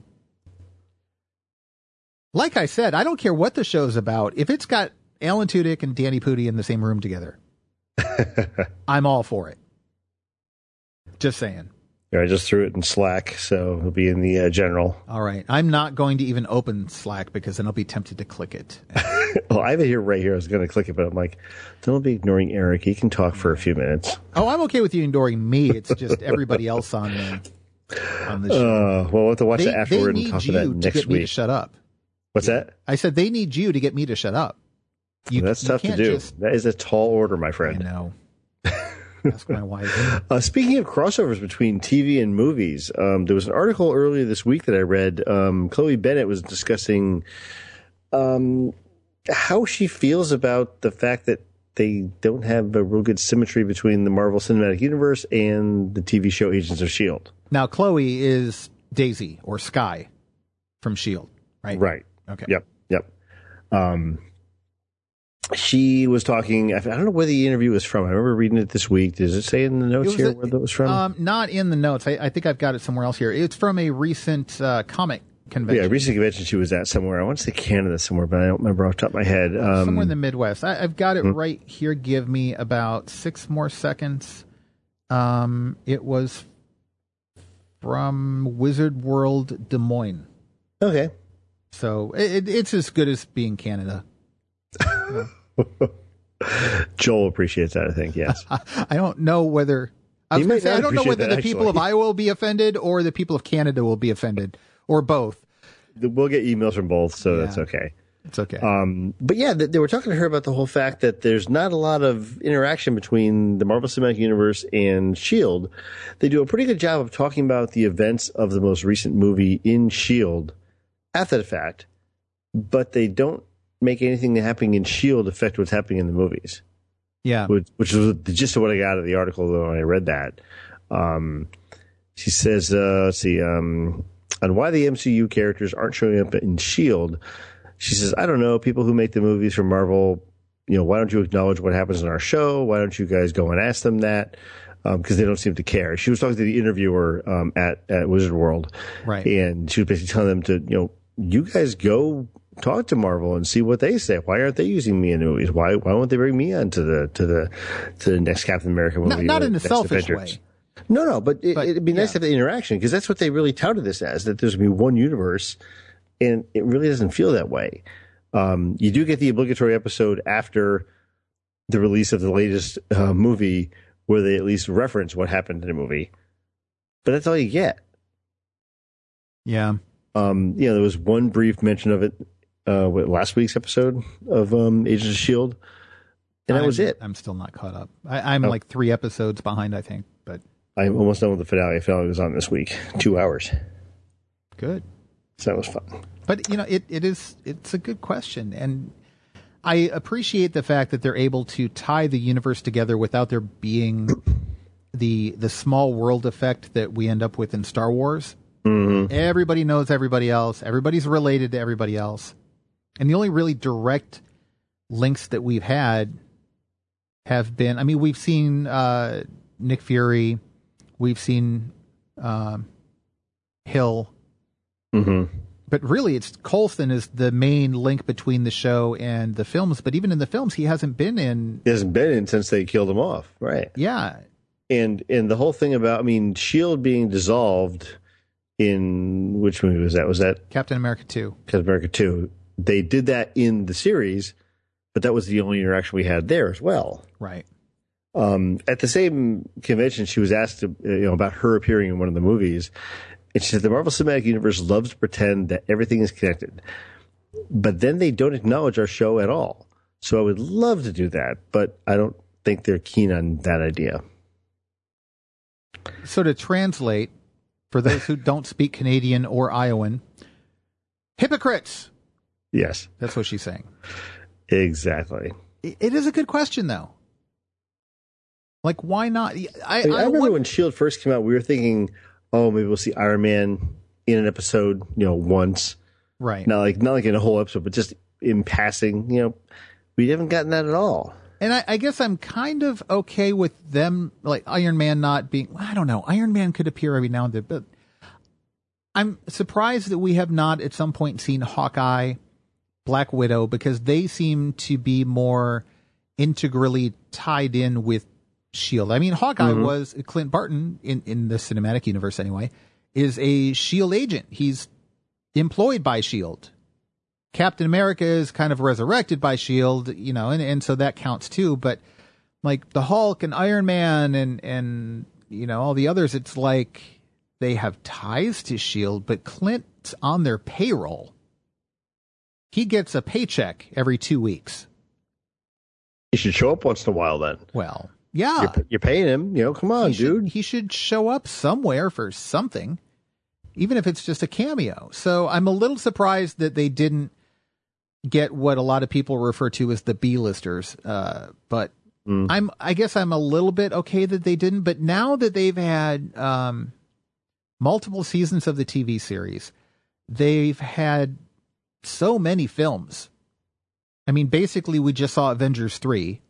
Like I said, I don't care what the show's about. If it's got Alan Tudyk and Danny Pudi in the same room together, I'm all for it. Just saying. Yeah, I just threw it in Slack, so it'll be in the uh, general. All right. I'm not going to even open Slack because then I'll be tempted to click it. Well, I have it here right here. I was going to click it, but I'm like, don't be ignoring Eric. He can talk for a few minutes. Oh, I'm okay with you ignoring me. It's just everybody else on the, on the show. Uh, well, we'll have to watch they, that afterward they and need talk you about that to next get me to week. shut up. What's that? I said they need you to get me to shut up. You, That's you tough to can't do. just- That is a tall order, my I friend. know. Ask my wife. Uh, speaking of crossovers between T V and movies, um, there was an article earlier this week that I read. Um, Chloe Bennett was discussing um, how she feels about the fact that they don't have a real good symmetry between the Marvel Cinematic Universe and the T V show Agents of S H I E L D. Now, Chloe is Daisy or Sky from S H I E L D, right? Right. Okay. Yep. Yep. Um, she was talking. I don't know where the interview was from. I remember reading it this week. Does it say in the It notes was here a- where that was from? Um, not in the notes. I, I think I've got it somewhere else here. It's from a recent uh, comic convention. Yeah, recent convention she was at somewhere. I want to say Canada somewhere, but I don't remember off the top of my head. Um, Somewhere in the Midwest. I, I've got it right here. Give me about six more seconds. Um, it was from Wizard World Des Moines. okay. So it, it's as good as being Canada. Joel appreciates that, I think, yes. I don't know whether I He was gonna might say, not I don't know appreciate whether that, the people actually. of Iowa will be offended or the people of Canada will be offended or both. We'll get emails from both, so Yeah. that's okay. It's okay. Um, but yeah, they, they were talking to her about the whole fact that there's not a lot of interaction between the Marvel Cinematic Universe and S H I E L D. They do a pretty good job of talking about the events of the most recent movie in S H I E L D after the fact, but they don't make anything happening in S H I E L D affect what's happening in the movies. yeah. Which, which was the gist of what I got out of the article when I read that. Um, she says, uh, let's see, um, on why the M C U characters aren't showing up in S H I E L D. She says, I don't know, people who make the movies for Marvel, you know, why don't you acknowledge what happens in our show? Why don't you guys go and ask them that? Because um, they don't seem to care. She was talking to the interviewer um, at, at Wizard World. Right. And she was basically telling them to, you know, you guys go talk to Marvel and see what they say. Why aren't they using me in the movies? Why why won't they bring me on to the to the to the next Captain America movie? Not, not or in a next selfish Avengers? way. No, no, but, it, But, it'd be nice yeah. to have the interaction because that's what they really touted this as, that there's going to be one universe, and it really doesn't feel that way. Um, you do get the obligatory episode after the release of the latest uh, movie where they at least reference what happened in the movie, but that's all you get. Yeah. Um, you know, there was one brief mention of it uh, with last week's episode of um, Agents of S H I E L D, and that I'm, was it. I'm still not caught up. I, I'm Oh. like three episodes behind, I think, but I'm almost done with the finale. The finale was on this week, two hours, good. so that was fun. But you know, it, it is it's a good question, and I appreciate the fact that they're able to tie the universe together without there being the the small world effect that we end up with in Star Wars. Mm-hmm. Everybody knows everybody else. Everybody's related to everybody else, and the only really direct links that we've had have been. I mean, we've seen uh, Nick Fury, we've seen um, Hill. Mm-hmm. But really, it's Coulson is the main link between the show and the films. But even in the films, he hasn't been in. He hasn't been in since they killed him off, right? Yeah, And and the whole thing about, I mean, S H I E L D being dissolved in, which movie was that? Was that Captain America two. Captain America two? They did that in the series, but that was the only interaction we had there as well. Right. Um, at the same convention, she was asked to, you know, about her appearing in one of the movies. And she said, the Marvel Cinematic Universe loves to pretend that everything is connected, but then they don't acknowledge our show at all. So I would love to do that, but I don't think they're keen on that idea. So to translate, for those who don't speak Canadian or Iowan, hypocrites. Yes, That's what she's saying. exactly. It, it is a good question, though. Like, why not? I, I, mean, I, I remember want- when S H I E L D first came out, we were thinking, oh, maybe we'll see Iron Man in an episode, you know, once. right. Not like not like in a whole episode, but just in passing. You know, we haven't gotten that at all. And I, I guess I'm kind of okay with them, like Iron Man not being, I don't know, Iron Man could appear every now and then, but I'm surprised that we have not at some point seen Hawkeye, Black Widow, because they seem to be more integrally tied in with S H I E L D. I mean, Hawkeye Mm-hmm. was, Clint Barton, in, in the cinematic universe anyway, is a S H I E L D agent. He's employed by S H I E L D. Captain America is kind of resurrected by S H I E L D, you know, and, and so that counts too. But like the Hulk and Iron Man and, and, you know, all the others, it's like they have ties to S H I E L D, but Clint's on their payroll. He gets a paycheck every two weeks. You should show up once in a while then. Well, yeah. You're, you're paying him. You know, come on, he should, dude. He should show up somewhere for something, even if it's just a cameo. So I'm a little surprised that they didn't get what a lot of people refer to as the B-listers. Uh, but Mm. I'm, I guess I'm a little bit okay that they didn't. But now that they've had um, multiple seasons of the T V series, they've had so many films. I mean, basically, we just saw Avengers three.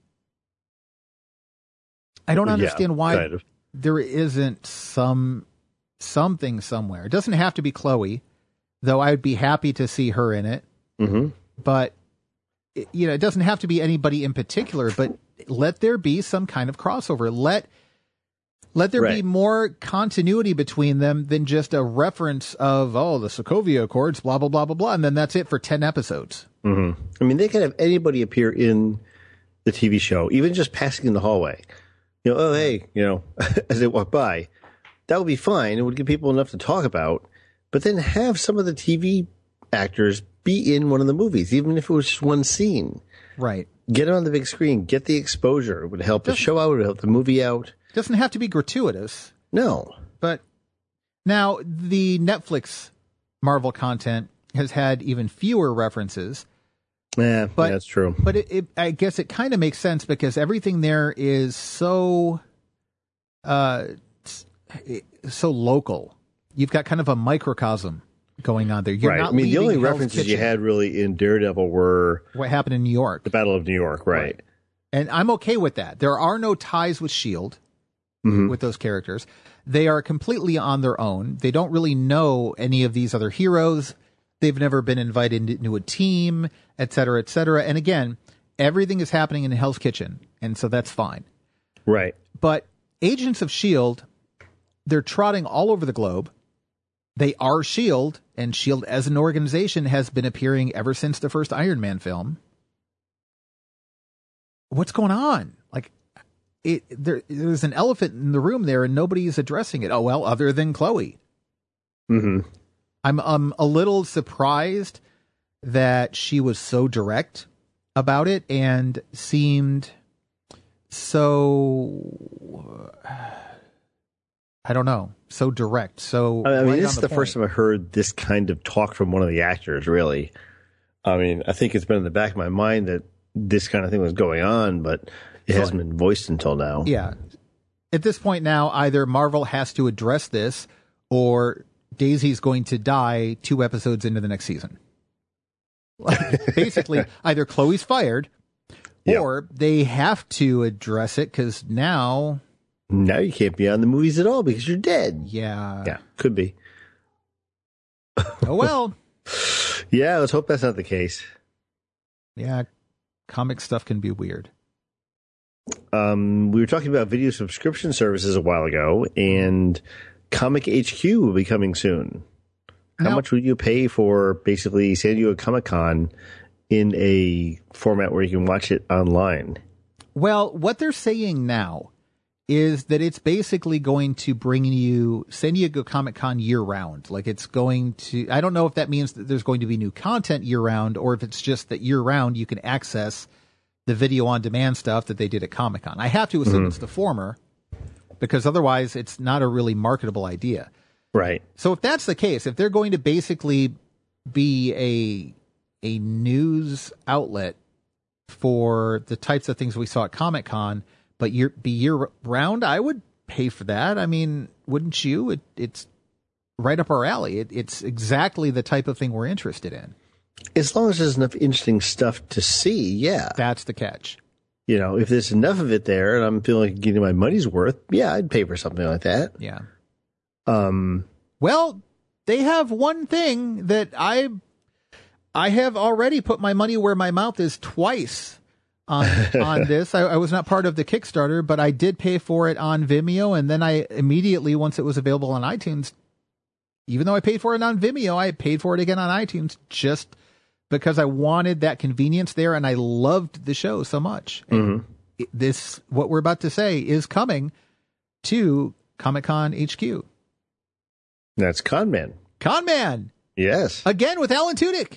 I don't Yeah, understand why kind of. there isn't some something somewhere. It doesn't have to be Chloe, though I'd be happy to see her in it. Mm-hmm. But it- you know, it doesn't have to be anybody in particular. But let there be some kind of crossover. Let let there be Right. more continuity between them than just a reference of oh the Sokovia Accords, blah blah blah blah blah, and then that's it for ten episodes. Mm-hmm. I mean, they could have anybody appear in the T V show, even just passing in the hallway. You know, oh, hey, you know, as they walk by. That would be fine. It would give people enough to talk about. But then have some of the T V actors be in one of the movies, even if it was just one scene. Right. Get it on the big screen. Get the exposure. It would help the show out. It would help the movie out. Doesn't have to be gratuitous. No. But now the Netflix Marvel content has had even fewer references. Yeah, but, yeah, that's true. But it, it, I guess it kind of makes sense because everything there is so, uh, so local. You've got kind of a microcosm going on there. You're right. not I mean, the only Hell's references Kitchen. you had really in Daredevil were what happened in New York, the Battle of New York, right? right. And I'm okay with that. There are no ties with S H I E L D mm-hmm. with those characters. They are completely on their own. They don't really know any of these other heroes. They've never been invited into a team, et cetera, et cetera. And again, everything is happening in Hell's Kitchen, and so that's fine. Right. But Agents of S H I E L D, they're trotting all over the globe. They are S H I E L D, and S H I E L D as an organization has been appearing ever since the first Iron Man film. What's going on? Like, it there, there's an elephant in the room there, and nobody's addressing it. Oh, well, other than Chloe. Mm-hmm. I'm um, a little surprised that she was so direct about it and seemed so, I don't know, so direct. So I mean, right this is the, the point. first time I heard this kind of talk from one of the actors, really. I mean, I think it's been in the back of my mind that this kind of thing was going on, but it so, hasn't been voiced until now. Yeah. At this point now, either Marvel has to address this or Daisy's going to die two episodes into the next season. Like, basically, either Chloe's fired or yep. they have to address it because now... Now you can't be on the movies at all because you're dead. Yeah. Yeah, could be. Oh, well. Yeah, let's hope that's not the case. Yeah, comic stuff can be weird. Um, we were talking about video subscription services a while ago, and Comic H Q will be coming soon. How now, much would you pay for basically San Diego Comic-Con in a format where you can watch it online? Well, what they're saying now is that it's basically going to bring you San Diego Comic-Con year-round. Like, it's going to... I don't know if that means that there's going to be new content year-round, or if it's just that year-round you can access the video-on-demand stuff that they did at Comic-Con. I have to assume mm-hmm. it's the former, because otherwise it's not a really marketable idea. Right. So if that's the case, if they're going to basically be a a news outlet for the types of things we saw at Comic-Con, but year, be year-round, I would pay for that. I mean, wouldn't you? It, it's right up our alley. It, it's exactly the type of thing we're interested in. As long as there's enough interesting stuff to see, yeah. That's the catch. You know, if there's enough of it there and I'm feeling like getting my money's worth, yeah, I'd pay for something like that. Yeah. Um. Well, they have one thing that I I have already put my money where my mouth is twice on on this. I, I was not part of the Kickstarter, but I did pay for it on Vimeo, and then I immediately, once it was available on iTunes, even though I paid for it on Vimeo, I paid for it again on iTunes just because I wanted that convenience there, and I loved the show so much. Mm-hmm. And this, what we're about to say, is coming to Comic-Con H Q. That's Conman. Conman! Yes. Again with Alan Tudyk.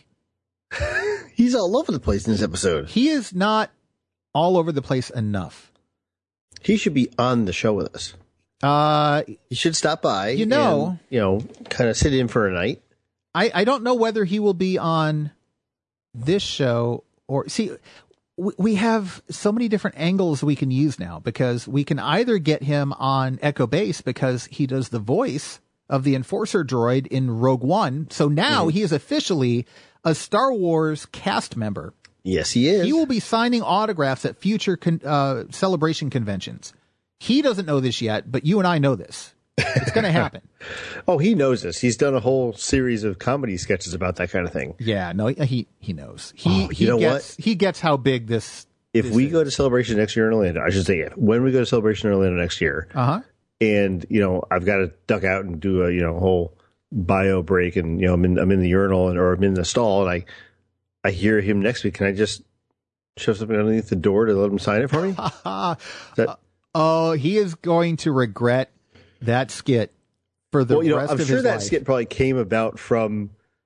He's all over the place in this episode. He is not all over the place enough. He should be on the show with us. Uh, he should stop by. You know, and, you know, kind of sit in for a night. I, I don't know whether he will be on this show or see. We, we have so many different angles we can use now, because we can either get him on Echo Base because he does the voice of the Enforcer droid in Rogue One. So now mm. he is officially a Star Wars cast member. Yes, he is. He will be signing autographs at future con- uh, celebration conventions. He doesn't know this yet, but you and I know this. It's going to happen. Oh, he knows this. He's done a whole series of comedy sketches about that kind of thing. Yeah, no, he he knows. He oh, he you know gets what? he gets how big this. If this we is. go to Celebration next year in Orlando, I should say it. When we go to Celebration in Orlando next year, uh huh. And, you know, I've got to duck out and do a, you know, whole bio break, and, you know, I'm in, I'm in the urinal and, or I'm in the stall, and I, I hear him next week. Can I just shove something underneath the door to let him sign it for me? that, oh, he is going to regret that skit for the well, you know, rest I'm of sure his that life. skit probably came about from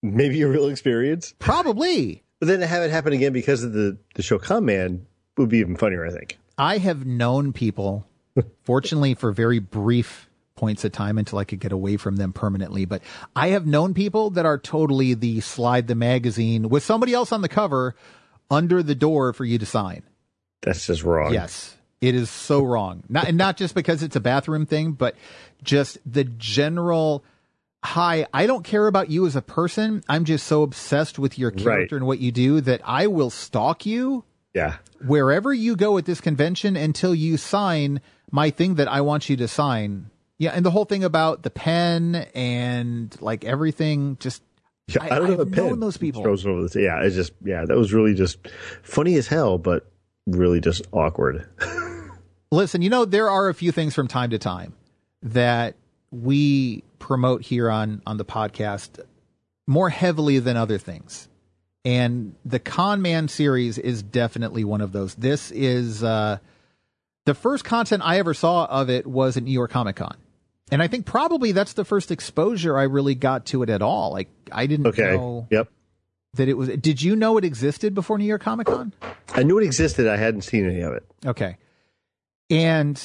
maybe a real experience. Probably. But then to have it happen again because of the, the show Con Man would be even funnier, I think. I have known people, fortunately for very brief points of time until I could get away from them permanently, but I have known people that are totally the slide the magazine with somebody else on the cover under the door for you to sign. That's just wrong. Yes, it is so wrong. Not, and not just because it's a bathroom thing, but just the general, hi, I don't care about you as a person. I'm just so obsessed with your character right. and what you do that I will stalk you. Yeah. Wherever you go at this convention until you sign my thing that I want you to sign. Yeah. And the whole thing about the pen and like everything, just, yeah, I, I don't I've have a pen. known those people. Over the, yeah. It's just, yeah, that was really just funny as hell, but really just awkward. Listen, you know, there are a few things from time to time that we promote here on, on the podcast more heavily than other things. And the Con Man series is definitely one of those. This is, uh, the first content I ever saw of it was at New York Comic Con. And I think probably that's the first exposure I really got to it at all. Like, I didn't okay. know yep. that it was, did you know it existed before New York Comic Con? I knew it existed. I hadn't seen any of it. Okay. And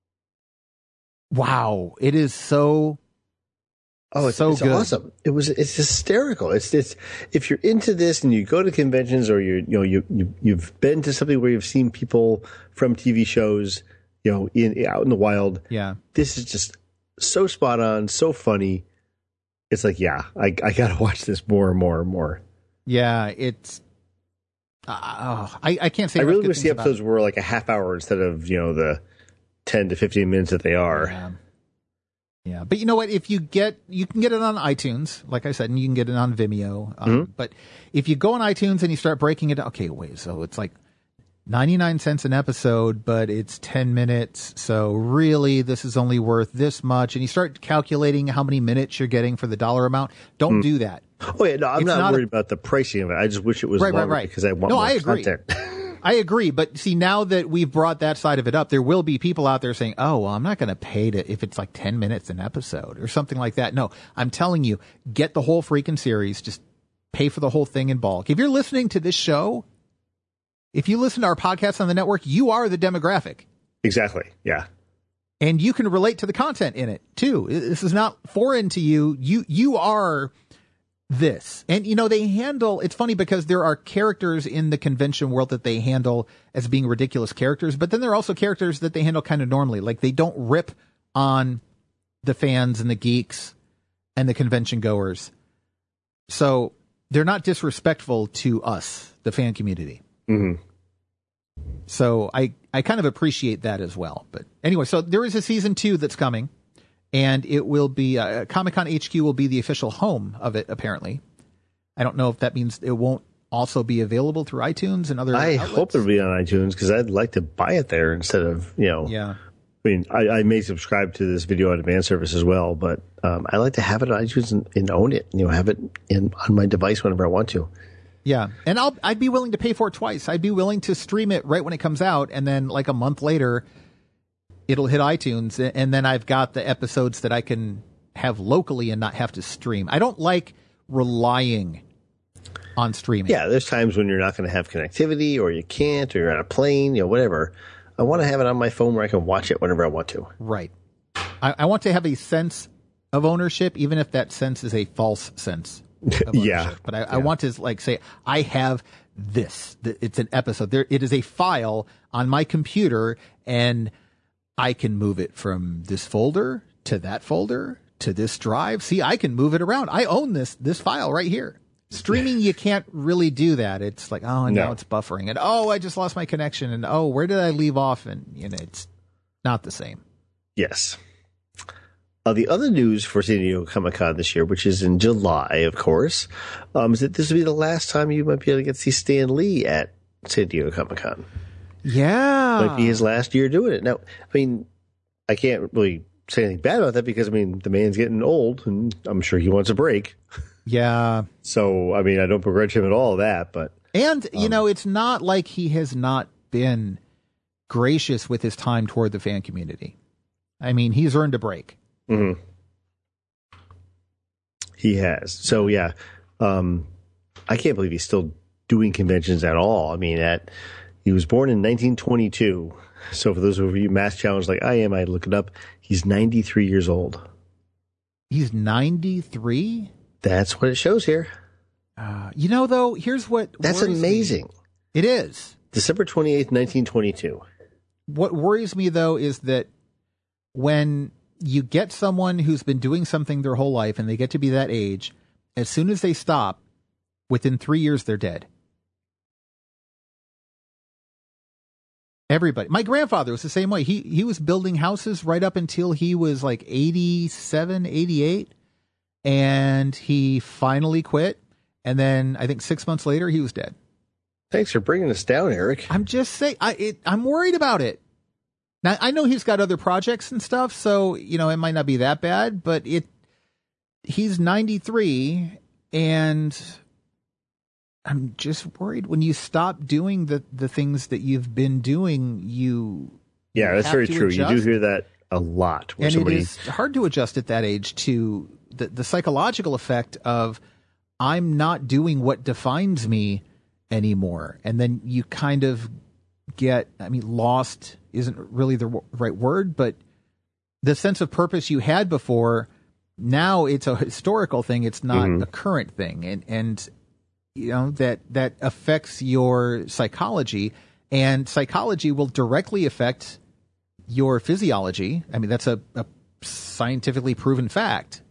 wow, it is so Oh, it's, so it's good. awesome! It was, it's hysterical. It's, it's if you're into this and you go to conventions or you, you know, you, you you've been to something where you've seen people from T V shows, you know, in out in the wild. Yeah, this is just so spot on, so funny. It's like, yeah, I I gotta watch this more and more and more. Yeah, it's. Uh, oh, I I can't say. I really wish the episodes were like a half hour instead of you know the ten to fifteen minutes that they are. Yeah. Yeah, but you know what? If you get, you can get it on iTunes, like I said, and you can get it on Vimeo. Um, mm-hmm. But if you go on iTunes and you start breaking it, okay, wait, so it's like ninety-nine cents an episode, but it's ten minutes. So really, this is only worth this much. And you start calculating how many minutes you're getting for the dollar amount. Don't mm. do that. Oh yeah, no, I'm not, not worried a, about the pricing of it. I just wish it was right, longer right, right. because I want no, more I agree. content. I agree, but see, now that we've brought that side of it up, there will be people out there saying, oh, well, I'm not going to pay to if it's like ten minutes an episode or something like that. No, I'm telling you, get the whole freaking series. Just pay for the whole thing in bulk. If you're listening to this show, if you listen to our podcast on the network, you are the demographic. Exactly. Yeah. And you can relate to the content in it too. This is not foreign to you. You, you are this. And, you know, they handle, it's funny because there are characters in the convention world that they handle as being ridiculous characters, but then there are also characters that they handle kind of normally. Like they don't rip on the fans and the geeks and the convention goers. So they're not disrespectful to us, the fan community. Mm-hmm. So I, I kind of appreciate that as well. But anyway, so there is a season two that's coming. And it will be, uh, Comic-Con H Q will be the official home of it, apparently. I don't know if that means it won't also be available through iTunes and other I outlets. hope it'll be on iTunes because I'd like to buy it there instead of, you know. Yeah. I mean, I, I may subscribe to this video on demand service as well, but um, I like to have it on iTunes and, and own it. You know, have it in on my device whenever I want to. Yeah, and I'll I'd be willing to pay for it twice. I'd be willing to stream it right when it comes out, and then like a month later, it'll hit iTunes, and then I've got the episodes that I can have locally and not have to stream. I don't like relying on streaming. Yeah, there's times when you're not going to have connectivity, or you can't, or you're on a plane, you know, whatever. I want to have it on my phone where I can watch it whenever I want to. Right. I, I want to have a sense of ownership, even if that sense is a false sense of ownership. Yeah. But I, yeah. I want to like say, I have this. It's an episode. There, it is a file on my computer, and I can move it from this folder to that folder to this drive. See, I can move it around. I own this this file right here. Streaming, you can't really do that. It's like, oh, and no. now it's buffering. And, oh, I just lost my connection. And, oh, where did I leave off? And, you know, it's not the same. Yes. Uh, the other news for San Diego Comic-Con this year, which is in July, of course, um, is that this will be the last time you might be able to get to see Stan Lee at San Diego Comic-Con. Yeah. Might be his last year doing it. Now, I mean, I can't really say anything bad about that because, I mean, the man's getting old, and I'm sure he wants a break. Yeah. So, I mean, I don't begrudge him at all that, but. And, you um, know, it's not like he has not been gracious with his time toward the fan community. I mean, he's earned a break. Mm-hmm. He has. So, yeah. Um, I can't believe he's still doing conventions at all. I mean, at he was born in nineteen twenty-two. So for those of you math challenged like I am, I look it up. He's ninety-three years old. He's ninety-three? That's what it shows here. Uh, you know, though, here's what That's amazing. Me. It is. December twenty-eighth, nineteen twenty-two. What worries me, though, is that when you get someone who's been doing something their whole life and they get to be that age, as soon as they stop, within three years, they're dead. Everybody. My grandfather was the same way. He he was building houses right up until he was like eighty-seven, eighty-eight. And he finally quit. And then I think six months later, he was dead. Thanks for bringing us down, Eric. I'm just saying, I, it, I'm worried about it. Now, I know he's got other projects and stuff, so, you know, it might not be that bad, but it, he's ninety-three, and I'm just worried when you stop doing the, the things that you've been doing, you Yeah, that's very true. Adjust. You do hear that a lot. And somebody... it is hard to adjust at that age to the, the psychological effect of I'm not doing what defines me anymore. And then you kind of get, I mean, lost isn't really the w- right word, but the sense of purpose you had before, now it's a historical thing. It's not mm-hmm. a current thing. And, and, you know, that, that affects your psychology, and psychology will directly affect your physiology. I mean, that's a, a scientifically proven fact.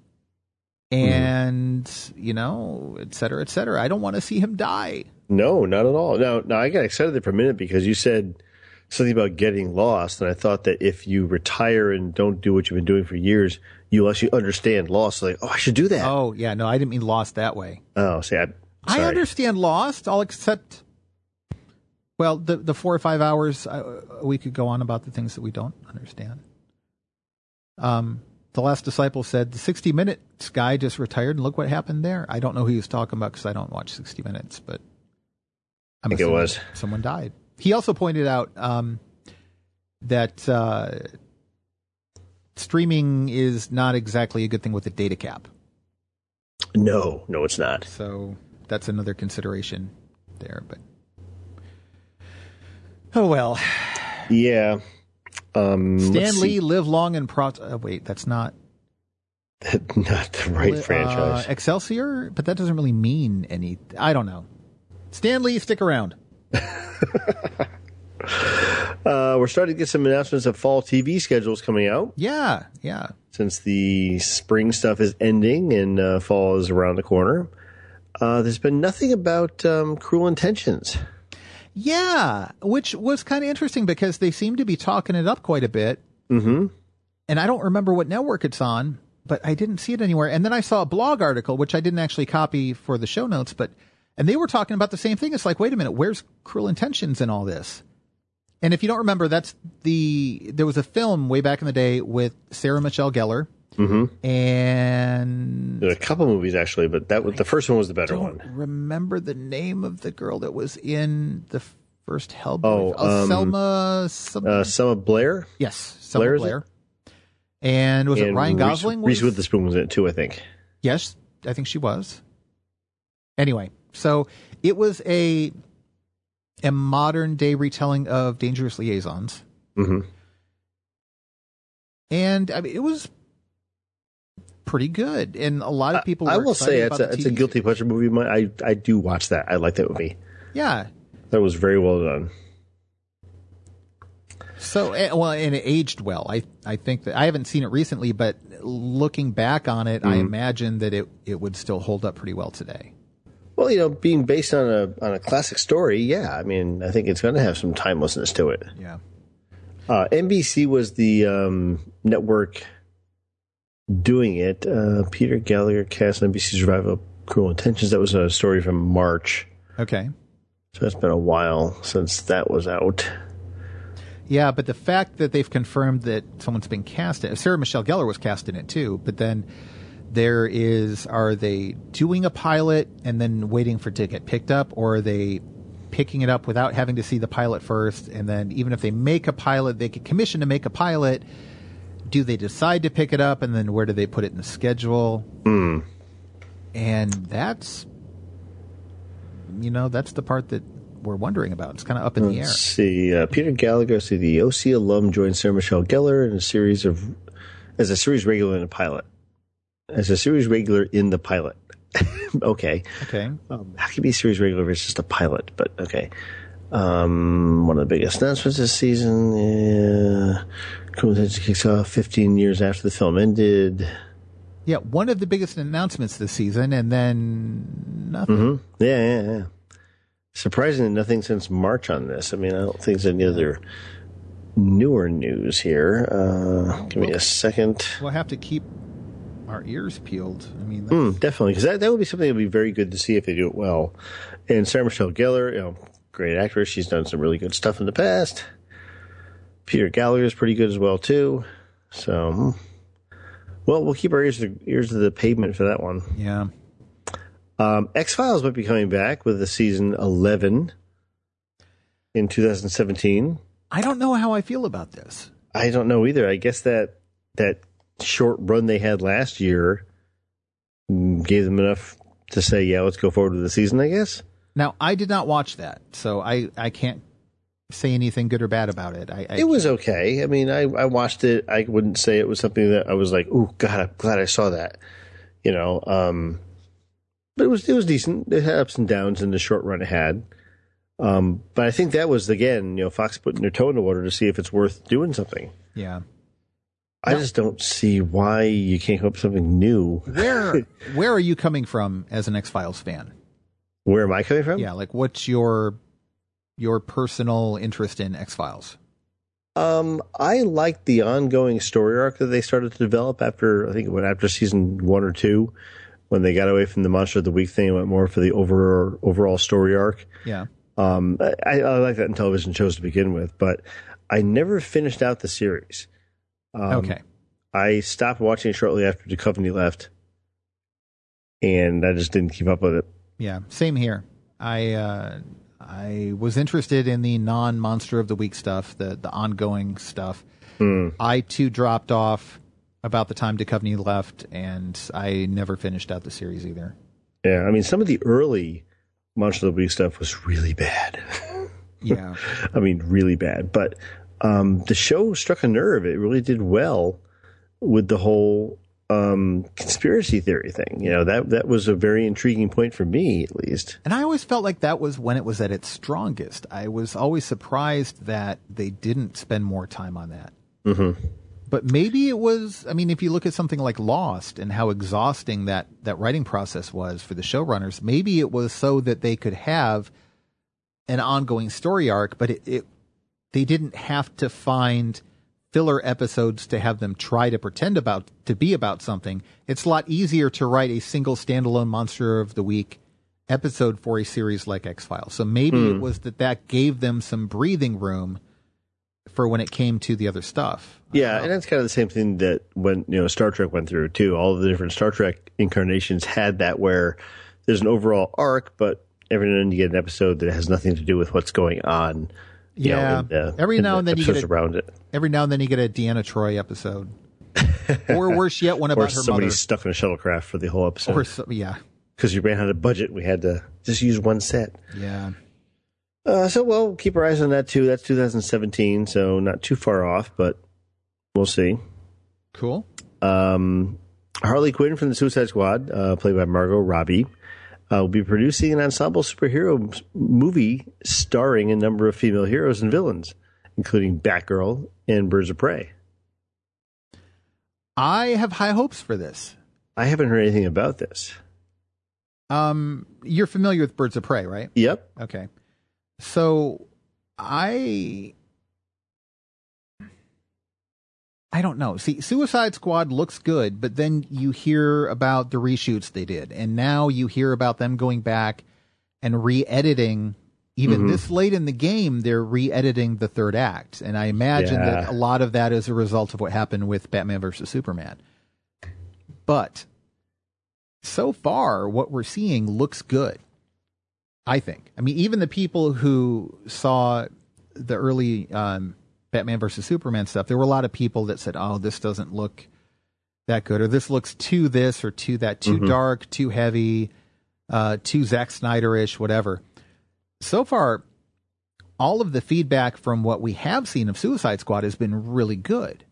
And, mm-hmm. you know, et cetera, et cetera. I don't want to see him die. No, not at all. Now, now I got excited there for a minute because you said something about getting lost, and I thought that if you retire and don't do what you've been doing for years, you'll actually understand lost. Like, oh, I should do that. Oh, yeah. No, I didn't mean lost that way. Oh, see, I, I understand lost. I'll accept, well, the, the four or five hours uh, we could go on about the things that we don't understand. Um, The Last Disciple said, the sixty minutes guy just retired, and look what happened there. I don't know who he was talking about because I don't watch sixty minutes, but I'm I think it was. Someone died. He also pointed out um, that uh, streaming is not exactly a good thing with a data cap. No, no, it's not. So that's another consideration there. But oh well. Yeah. Um, Stan Lee, live long and pro. Uh, wait, that's not not the right uh, franchise. Excelsior, but that doesn't really mean any. I don't know. Stan Lee, stick around. uh, we're starting to get some announcements of fall T V schedules coming out. Yeah, yeah. Since the spring stuff is ending and uh, fall is around the corner, uh, there's been nothing about um, Cruel Intentions. Yeah, which was kind of interesting because they seem to be talking it up quite a bit. Mm-hmm. And I don't remember what network it's on, but I didn't see it anywhere. And then I saw a blog article, which I didn't actually copy for the show notes, but and they were talking about the same thing. It's like, wait a minute, where's Cruel Intentions in all this? And if you don't remember, that's the there was a film way back in the day with Sarah Michelle Gellar. Mm-hmm. And there were a couple movies actually, but that was, the first one was the better don't one. Remember the name of the girl that was in the first Hellboy? Oh, oh um, Selma. Selma, uh, Selma Blair. Yes, Selma Blair. Blair. And was and it Ryan Gosling? Reese, Reese Witherspoon was in it too, I think. Yes, I think she was. Anyway, so it was a a modern day retelling of Dangerous Liaisons. Mm-hmm. And I mean, it was pretty good, and a lot of people. I, were I will say it's a, it's a guilty pleasure movie. I I do watch that. I like that movie. Yeah, that was very well done. So well, and it aged well. I I think that I haven't seen it recently, but looking back on it, mm-hmm. I imagine that it it would still hold up pretty well today. Well, you know, being based on a on a classic story, yeah. I mean, I think it's going to have some timelessness to it. Yeah. Uh, N B C was the um, network doing it. Uh, Peter Gallagher cast N B C Survival Cruel Intentions. That was a story from March. Okay. So it's been a while since that was out. Yeah, but the fact that they've confirmed that someone's been cast in, Sarah Michelle Gellar was cast in it too, but then there is, are they doing a pilot and then waiting for it to get picked up, or are they picking it up without having to see the pilot first? And then even if they make a pilot, they get commissioned to make a pilot. Do they decide to pick it up, and then where do they put it in the schedule? Mm. And that's you know, that's the part that we're wondering about. It's kind of up in Let's the air. see. Uh, Peter Gallagher, see the O C alum, joined Sarah Michelle Gellar in a series of as a series regular in a pilot. As a series regular in the pilot. okay. Okay. Um, how can you be a series regular if it's just a pilot? But okay. Um, one of the biggest announcements this season. Yeah. Cool. Kicks off fifteen years after the film ended. Yeah, one of the biggest announcements this season, and then nothing. Mm-hmm. Yeah, yeah, yeah. Surprisingly, nothing since March on this. I mean, I don't think there's any other newer news here. Uh, give me a second. We'll have to keep our ears peeled. I mean, mm, definitely, because that, that would be something that would be very good to see if they do it well. And Sarah Michelle Gellar, you know, great actress. She's done some really good stuff in the past. Peter Gallagher is pretty good as well, too. So, well, we'll keep our ears to, ears to the pavement for that one. Yeah. Um, X-Files might be coming back with the season eleven in two thousand seventeen. I don't know how I feel about this. I don't know either. I guess that that short run they had last year gave them enough to say, yeah, let's go forward with the season, I guess. Now, I did not watch that, so I, I can't say anything good or bad about it. I, I it was okay. I mean, I, I watched it. I wouldn't say it was something that I was like, oh, God, I'm glad I saw that. You know, um... But it was it was decent. It had ups and downs in the short run it had. Um, but I think that was, again, you know, Fox putting their toe in the water to see if it's worth doing something. Yeah. I no. just don't see why you can't come up with something new. Where where are you coming from as an X-Files fan? Where am I coming from? Yeah, like what's your your personal interest in X-Files? Um, I liked the ongoing story arc that they started to develop after, I think it went after season one or two. When they got away from the Monster of the Week thing and went more for the over, overall story arc. Yeah. Um, I, I like that in television shows to begin with, but I never finished out the series. Um, okay. I stopped watching shortly after Duchovny left, and I just didn't keep up with it. Yeah, same here. I uh, I was interested in the non-Monster of the Week stuff, the, the ongoing stuff. Mm. I, too, dropped off about the time Duchovny left, and I never finished out the series either. Yeah, I mean, some of the early Monster of the Week stuff was really bad. Yeah. I mean, really bad. But um, the show struck a nerve. It really did well with the whole um, conspiracy theory thing. You know, that that was a very intriguing point for me, at least. And I always felt like that was when it was at its strongest. I was always surprised that they didn't spend more time on that. Mm-hmm. But maybe it was, I mean, if you look at something like Lost and how exhausting that, that writing process was for the showrunners, maybe it was so that they could have an ongoing story arc, but it, it they didn't have to find filler episodes to have them try to pretend about, to be about something. It's a lot easier to write a single standalone Monster of the Week episode for a series like X-Files. So maybe mm. it was that that gave them some breathing room for when it came to the other stuff. Yeah, and that's kind of the same thing that when, you know, Star Trek went through too. All of the different Star Trek incarnations had that, where there's an overall arc, but every now and then you get an episode that has nothing to do with what's going on. You yeah, know, in the, every in now the and then you get a, around it. Every now and then you get a Deanna Troi episode, or worse yet, one about or her somebody mother. stuck in a shuttlecraft for the whole episode. Or so, yeah, because we ran out of budget, we had to just use one set. Yeah. Uh, so, well, keep our eyes on that, too. That's two thousand seventeen, so not too far off, but we'll see. Cool. Um, Harley Quinn from the Suicide Squad, uh, played by Margot Robbie, uh, will be producing an ensemble superhero movie starring a number of female heroes and villains, including Batgirl and Birds of Prey. I have high hopes for this. I haven't heard anything about this. Um, you're familiar with Birds of Prey, right? Yep. Okay. So, I, I don't know. See, Suicide Squad looks good, but then you hear about the reshoots they did, and now you hear about them going back and re-editing. Even mm-hmm. this late in the game, they're re-editing the third act, and I imagine yeah. that a lot of that is a result of what happened with Batman versus Superman. But so far, what we're seeing looks good. I think. I mean, even the people who saw the early um, Batman versus Superman stuff, there were a lot of people that said, oh, this doesn't look that good, or this looks too this or too that, too mm-hmm. dark, too heavy. uh, too Zack Snyder-ish, whatever. So far, all of the feedback from what we have seen of Suicide Squad has been really good.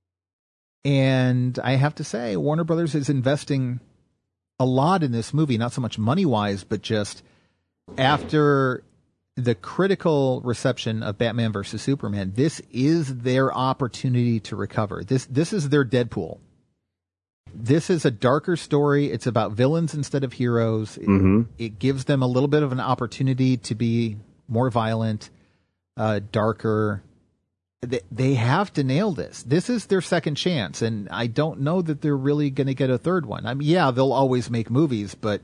And I have to say, Warner Brothers is investing a lot in this movie, not so much money-wise, but just after the critical reception of Batman versus Superman, this is their opportunity to recover. This this is their Deadpool. This is a darker story. It's about villains instead of heroes. Mm-hmm. It, it gives them a little bit of an opportunity to be more violent, uh, darker. They, they have to nail this. This is their second chance, and I don't know that they're really going to get a third one. I mean, yeah, they'll always make movies, but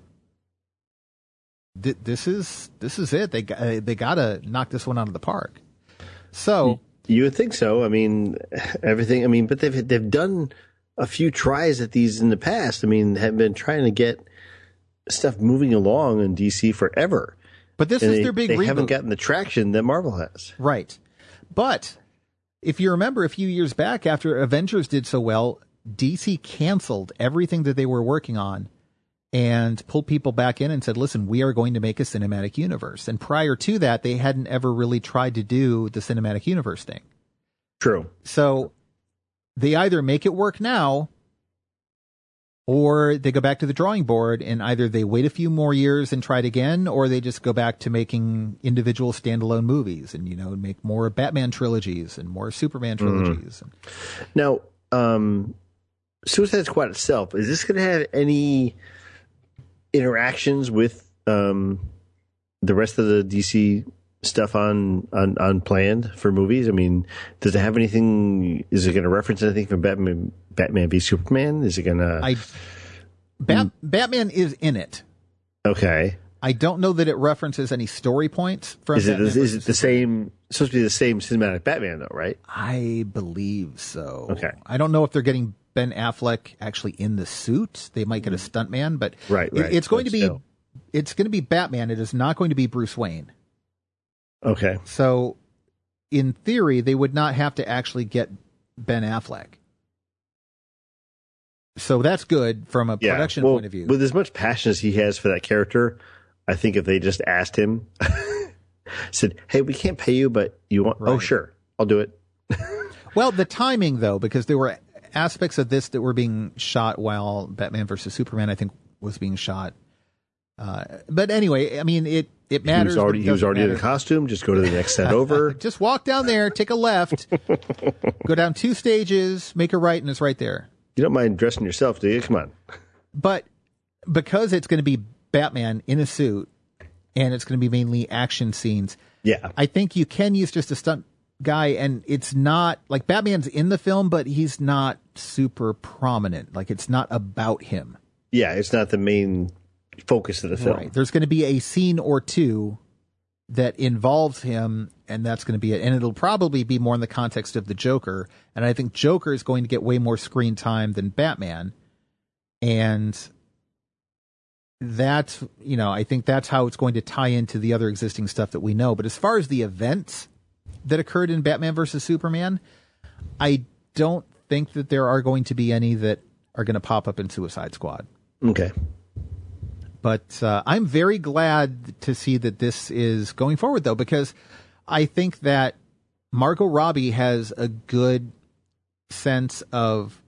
th- this is this is it. They uh, they got to knock this one out of the park. So you would think so. I mean, everything. I mean, but they've they've done a few tries at these in the past. I mean, have been trying to get stuff moving along in D C forever. But this and is they, their big they reboot. haven't gotten the traction that Marvel has. Right. But if you remember a few years back, after Avengers did so well, D C canceled everything that they were working on and pulled people back in and said, listen, we are going to make a cinematic universe. And prior to that, they hadn't ever really tried to do the cinematic universe thing. True. So they either make it work now or they go back to the drawing board, and either they wait a few more years and try it again, or they just go back to making individual standalone movies and, you know, make more Batman trilogies and more Superman trilogies. Mm. Now, um, Suicide Squad itself, is this going to have any interactions with um, the rest of the D C stuff on, on, on planned for movies? I mean, does it have anything? Is it going to reference anything from Batman, Batman v Superman? Is it going to? I Bat, Batman is in it. Okay. I don't know that it references any story points from. Is it Batman is it the same? Supposed to be the same cinematic Batman, though, right? I believe so. Okay. I don't know if they're getting Ben Affleck actually in the suit. They might get a stuntman, but right, right. It, it's going but to be still. it's going to be Batman. It is not going to be Bruce Wayne. Okay. So, in theory, they would not have to actually get Ben Affleck. So that's good from a yeah. production well, point of view. With as much passion as he has for that character, I think if they just asked him, said, "Hey, we can't pay you, but you want?" Right. Oh, sure, I'll do it. Well, the timing, though, because there were aspects of this that were being shot while Batman versus Superman, I think, was being shot. Uh, but anyway, I mean, it, it matters. He was already, he was already matter. in a costume. Just go to the next set over. Just walk down there, take a left, go down two stages, make a right, and it's right there. You don't mind dressing yourself, do you? Come on. But because it's going to be Batman in a suit and it's going to be mainly action scenes, yeah, I think you can use just a stunt guy, and it's not like Batman's in the film, but he's not super prominent. Like, it's not about him. Yeah, it's not the main focus of the film. Right. There's going to be a scene or two that involves him, and that's going to be it. And it'll probably be more in the context of the Joker. And I think Joker is going to get way more screen time than Batman. And that's, you know, I think that's how it's going to tie into the other existing stuff that we know. But as far as the events that occurred in Batman versus Superman, I don't think that there are going to be any that are going to pop up in Suicide Squad. Okay. But uh, I'm very glad to see that this is going forward, though, because I think that Margot Robbie has a good sense of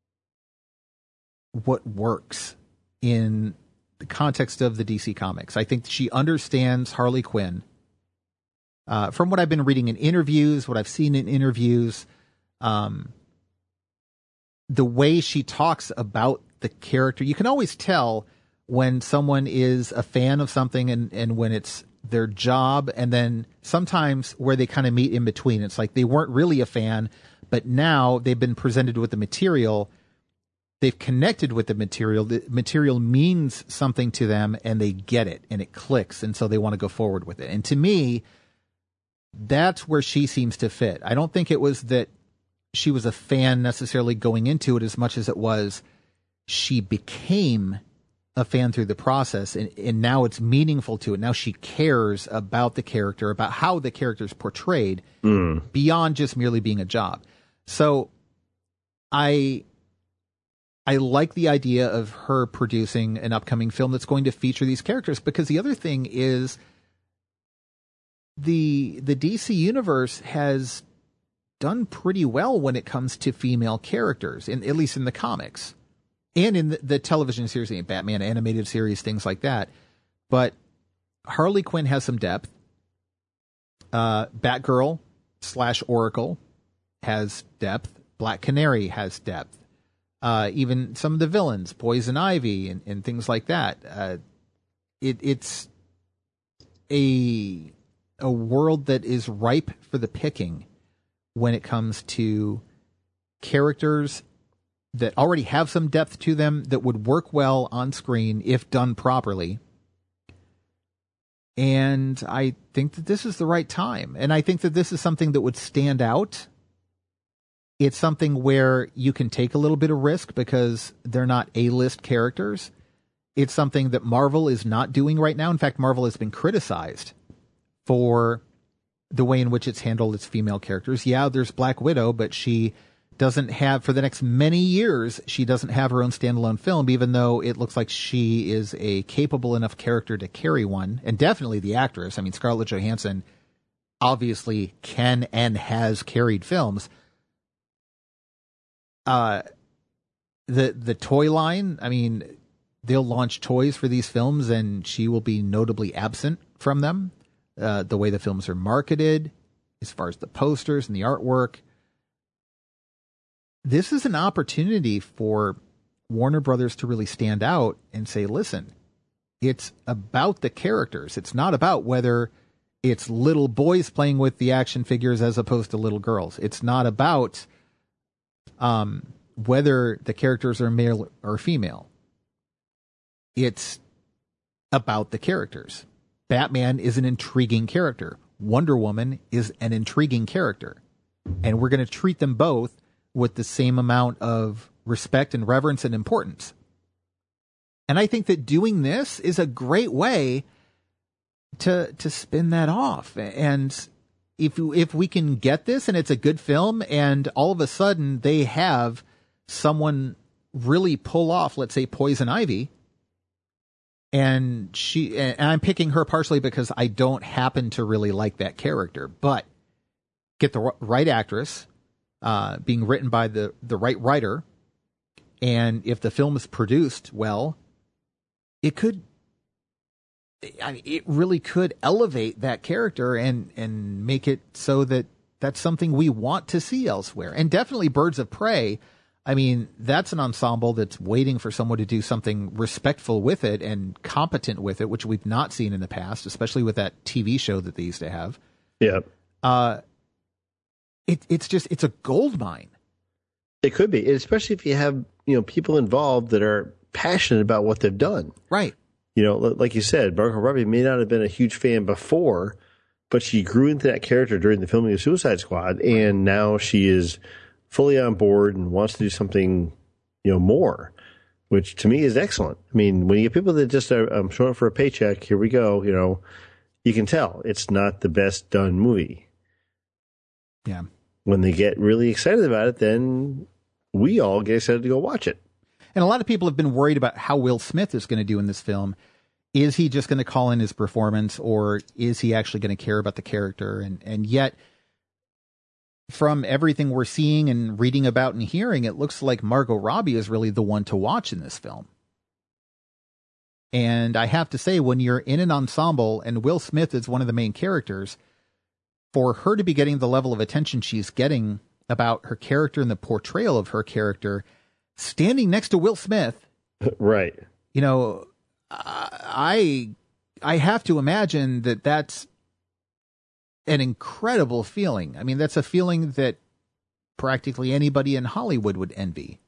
what works in the context of the D C Comics. I think she understands Harley Quinn. Uh, from what I've been reading in interviews, what I've seen in interviews, um, the way she talks about the character, you can always tell when someone is a fan of something and, and when it's their job, and then sometimes where they kind of meet in between. It's like they weren't really a fan, but now they've been presented with the material. They've connected with the material. The material means something to them, and they get it, and it clicks, and so they want to go forward with it. And to me, that's where she seems to fit. I don't think it was that she was a fan necessarily going into it as much as it was she became a fan through the process, and, and now it's meaningful to it. Now she cares about the character, about how the character is portrayed mm. beyond just merely being a job. So I I like the idea of her producing an upcoming film that's going to feature these characters, because the other thing is the the D C universe has done pretty well when it comes to female characters, in, at least in the comics and in the, the television series, the Batman animated series, things like that. But Harley Quinn has some depth. Uh, Batgirl slash Oracle has depth. Black Canary has depth. Uh, even some of the villains, Poison Ivy and, and things like that. Uh, it, it's a a world that is ripe for the picking when it comes to characters that already have some depth to them, that would work well on screen if done properly. And I think that this is the right time. And I think that this is something that would stand out. It's something where you can take a little bit of risk because they're not A-list characters. It's something that Marvel is not doing right now. In fact, Marvel has been criticized for the way in which it's handled its female characters. Yeah, there's Black Widow, but she doesn't have, for the next many years, she doesn't have her own standalone film, even though it looks like she is a capable enough character to carry one. And definitely the actress. I mean, Scarlett Johansson obviously can and has carried films. Uh, the the toy line, I mean, they'll launch toys for these films and she will be notably absent from them. Uh, the way the films are marketed, as far as the posters and the artwork. This is an opportunity for Warner Brothers to really stand out and say, listen, it's about the characters. It's not about whether it's little boys playing with the action figures as opposed to little girls. It's not about um, whether the characters are male or female. It's about the characters. Batman is an intriguing character. Wonder Woman is an intriguing character. And we're going to treat them both with the same amount of respect and reverence and importance. And I think that doing this is a great way to to spin that off. And if if we can get this and it's a good film and all of a sudden they have someone really pull off, let's say, Poison Ivy, and she, and I'm picking her partially because I don't happen to really like that character, but get the right actress, uh, being written by the, the right writer. And if the film is produced well, it could, I mean, it really could elevate that character and, and make it so that that's something we want to see elsewhere. And definitely Birds of Prey. I mean, that's an ensemble that's waiting for someone to do something respectful with it and competent with it, which we've not seen in the past, especially with that T V show that they used to have. Yeah. Uh, it, it's just, it's a gold mine. It could be, especially if you have, you know, people involved that are passionate about what they've done. Right. You know, like you said, Margot Robbie may not have been a huge fan before, but she grew into that character during the filming of Suicide Squad, and now she is fully on board and wants to do something, you know, more, which to me is excellent. I mean, when you get people that just are um, showing up for a paycheck, here we go, you know, you can tell it's not the best done movie. Yeah. When they get really excited about it, then we all get excited to go watch it. And a lot of people have been worried about how Will Smith is going to do in this film. Is he just going to call in his performance, or is he actually going to care about the character? And, and yet, from everything we're seeing and reading about and hearing, it looks like Margot Robbie is really the one to watch in this film. And I have to say, when you're in an ensemble and Will Smith is one of the main characters, for her to be getting the level of attention she's getting about her character and the portrayal of her character, standing next to Will Smith, right? You know, I I have to imagine that that's an incredible feeling. I mean, that's a feeling that practically anybody in Hollywood would envy.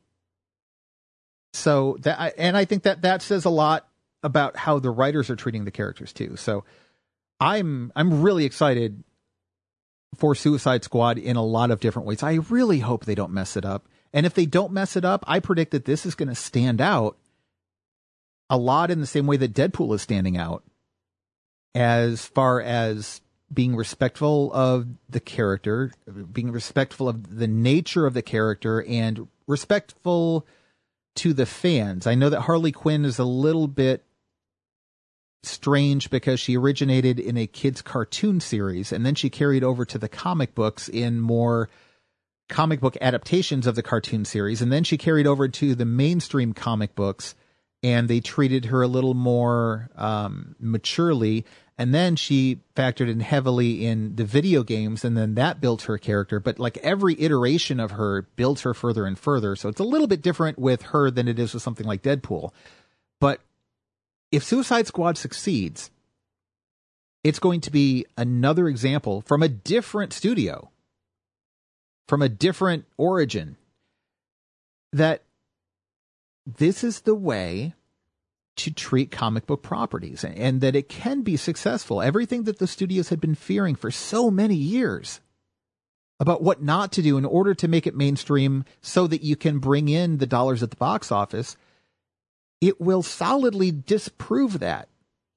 So that, and I think that that says a lot about how the writers are treating the characters too. So I'm I'm really excited for Suicide Squad in a lot of different ways. I really hope they don't mess it up. And if they don't mess it up, I predict that this is going to stand out a lot in the same way that Deadpool is standing out, as far as being respectful of the character, being respectful of the nature of the character, and respectful to the fans. I know that Harley Quinn is a little bit strange because she originated in a kids' cartoon series, and then she carried over to the comic books in more comic book adaptations of the cartoon series, and then she carried over to the mainstream comic books, and they treated her a little more um, maturely. And then she factored in heavily in the video games, and then that built her character. But like every iteration of her builds her further and further. So it's a little bit different with her than it is with something like Deadpool. But if Suicide Squad succeeds, it's going to be another example from a different studio, from a different origin, that this is the way to treat comic book properties, and that it can be successful. Everything that the studios had been fearing for so many years about what not to do in order to make it mainstream so that you can bring in the dollars at the box office, it will solidly disprove that.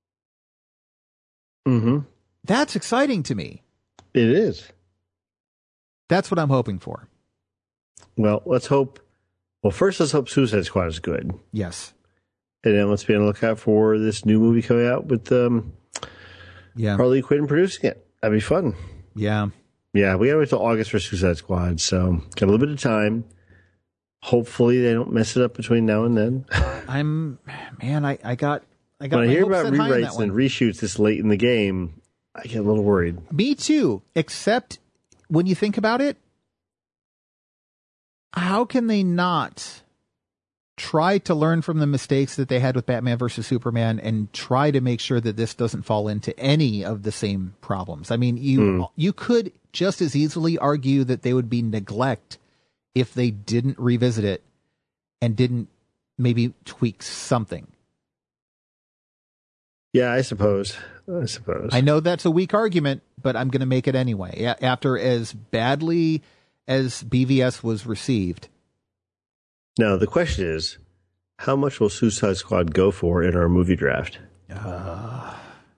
Mm-hmm. That's exciting to me. It is. That's what I'm hoping for. Well, let's hope. Well, first, let's hope Suicide Squad is good. Yes. And then let's be on the lookout for this new movie coming out with um, yeah. Harley Quinn producing it. That'd be fun. Yeah. Yeah, we got to wait till August for Suicide Squad, so got a little bit of time. Hopefully they don't mess it up between now and then. I'm, man, I, I got, I got When I my hear hopes about set high on that rewrites one. and reshoots this late in the game, I get a little worried. Me too, except when you think about it, how can they not try to learn from the mistakes that they had with Batman versus Superman and try to make sure that this doesn't fall into any of the same problems? I mean, you mm. you could just as easily argue that they would be neglect if they didn't revisit it and didn't maybe tweak something. Yeah, I suppose. I suppose. I know that's a weak argument, but I'm going to make it anyway. After as badly as B V S was received. Now, the question is, how much will Suicide Squad go for in our movie draft? Uh,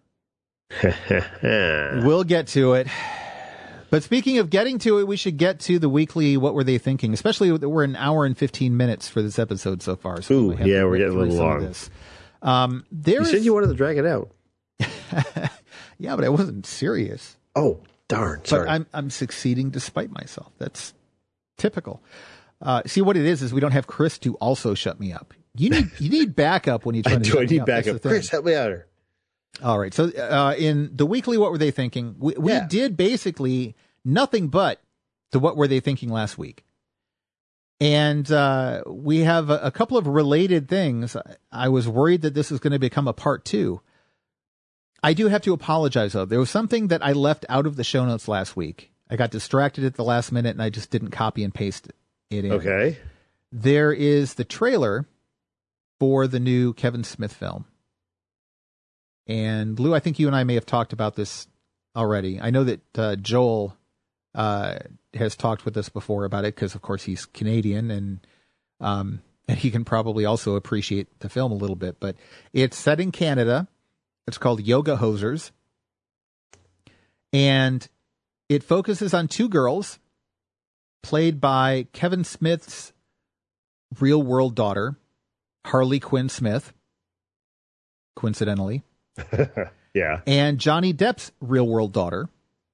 we'll get to it. But speaking of getting to it, we should get to the weekly What Were They Thinking? Especially we're an hour and fifteen minutes for this episode so far. So Ooh, we yeah, we're getting a little long. This. Um, there you is... said you wanted to drag it out. Yeah, but I wasn't serious. Oh, darn. Sorry. But I'm, I'm succeeding despite myself. That's typical. Uh, see, what it is, is we don't have Chris to also shut me up. You need you need backup when you try to shut me up. I need backup. Chris, help me out here. All right. So uh, in the weekly What Were They Thinking, we, we yeah. did basically nothing but the What Were They Thinking last week. And uh, we have a, a couple of related things. I was worried that this is going to become a part two. I do have to apologize, though. There was something that I left out of the show notes last week. I got distracted at the last minute, and I just didn't copy and paste it in. Okay. There is the trailer for the new Kevin Smith film. And Lou, I think you and I may have talked about this already. I know that uh, Joel uh, has talked with us before about it because, of course, he's Canadian and um, and he can probably also appreciate the film a little bit. But it's set in Canada. It's called Yoga Hosers. And it focuses on two girls played by Kevin Smith's real-world daughter, Harley Quinn Smith, coincidentally. Yeah. And Johnny Depp's real-world daughter.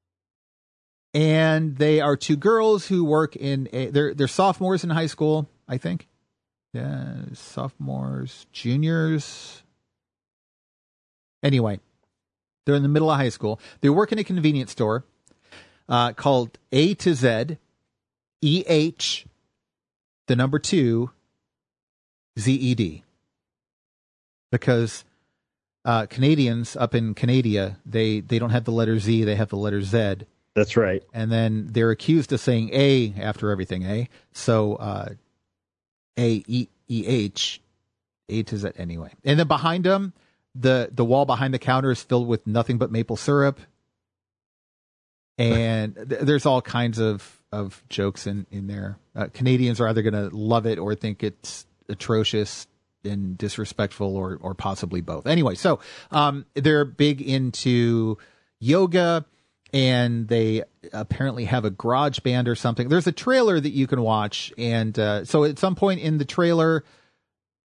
And they are two girls who work in a, they're they're sophomores in high school, I think. Yeah, sophomores, juniors. Anyway, they're in the middle of high school. They work in a convenience store uh, called A to Z, E H, the number two, Z E D. Because uh, Canadians up in Canada, they, they don't have the letter Z, they have the letter Z. That's right. And then they're accused of saying A after everything, eh? So uh, A, E, E, H, A to Z anyway. And then behind them, the, the wall behind the counter is filled with nothing but maple syrup. And th- there's all kinds of, of jokes in, in there. Uh, Canadians are either going to love it or think it's atrocious and disrespectful or, or possibly both. Anyway, so um, they're big into yoga. And they apparently have a garage band or something. There's a trailer that you can watch. And uh, so at some point in the trailer,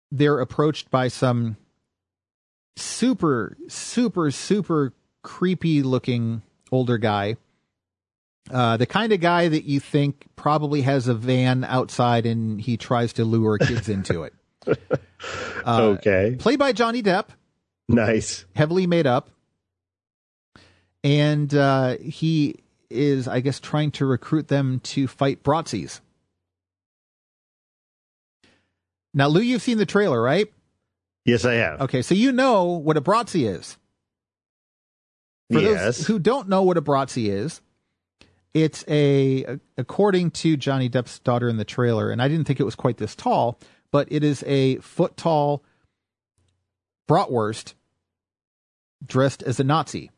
they're approached by some super, super, super creepy looking older guy. Uh, the kind of guy that you think probably has a van outside and he tries to lure kids into it. Uh, okay. Played by Johnny Depp. Nice. Heavily made up. And uh, he is, I guess, trying to recruit them to fight Bratzies. Now, Lou, you've seen the trailer, right? Yes, I have. Okay, so you know what a Bratzie is. For yes. those who don't know what a Bratzie is, it's a, according to Johnny Depp's daughter in the trailer, and I didn't think it was quite this tall, but it is a foot-tall bratwurst dressed as a Nazi.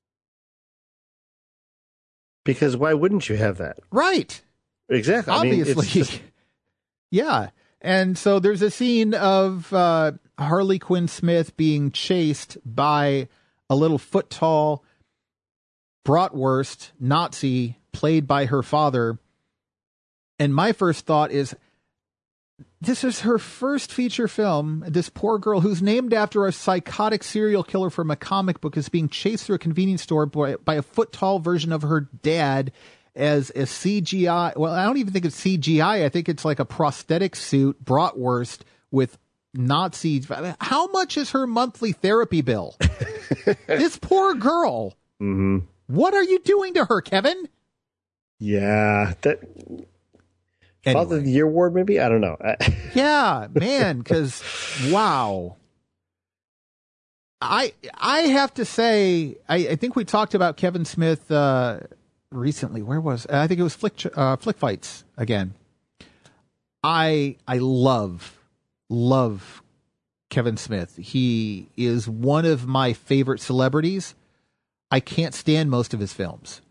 Because why wouldn't you have that? Right. Exactly. Obviously. I mean, it's just... Yeah. And so there's a scene of uh, Harley Quinn Smith being chased by a little foot-tall bratwurst Nazi played by her father. And my first thought is, this is her first feature film. This poor girl who's named after a psychotic serial killer from a comic book is being chased through a convenience store by, by a foot-tall version of her dad as a C G I. Well, I don't even think it's C G I. I think it's like a prosthetic suit, bratwurst, with Nazis. How much is her monthly therapy bill? This poor girl. Mm-hmm. What are you doing to her, Kevin? Yeah, that... Anyway. Father of the Year award, maybe? I don't know. Yeah, man, because, wow. I I have to say, I, I think we talked about Kevin Smith uh, recently. Where was I think it was Flick, uh, Flick Fights again. I I love, love Kevin Smith. He is one of my favorite celebrities. I can't stand most of his films.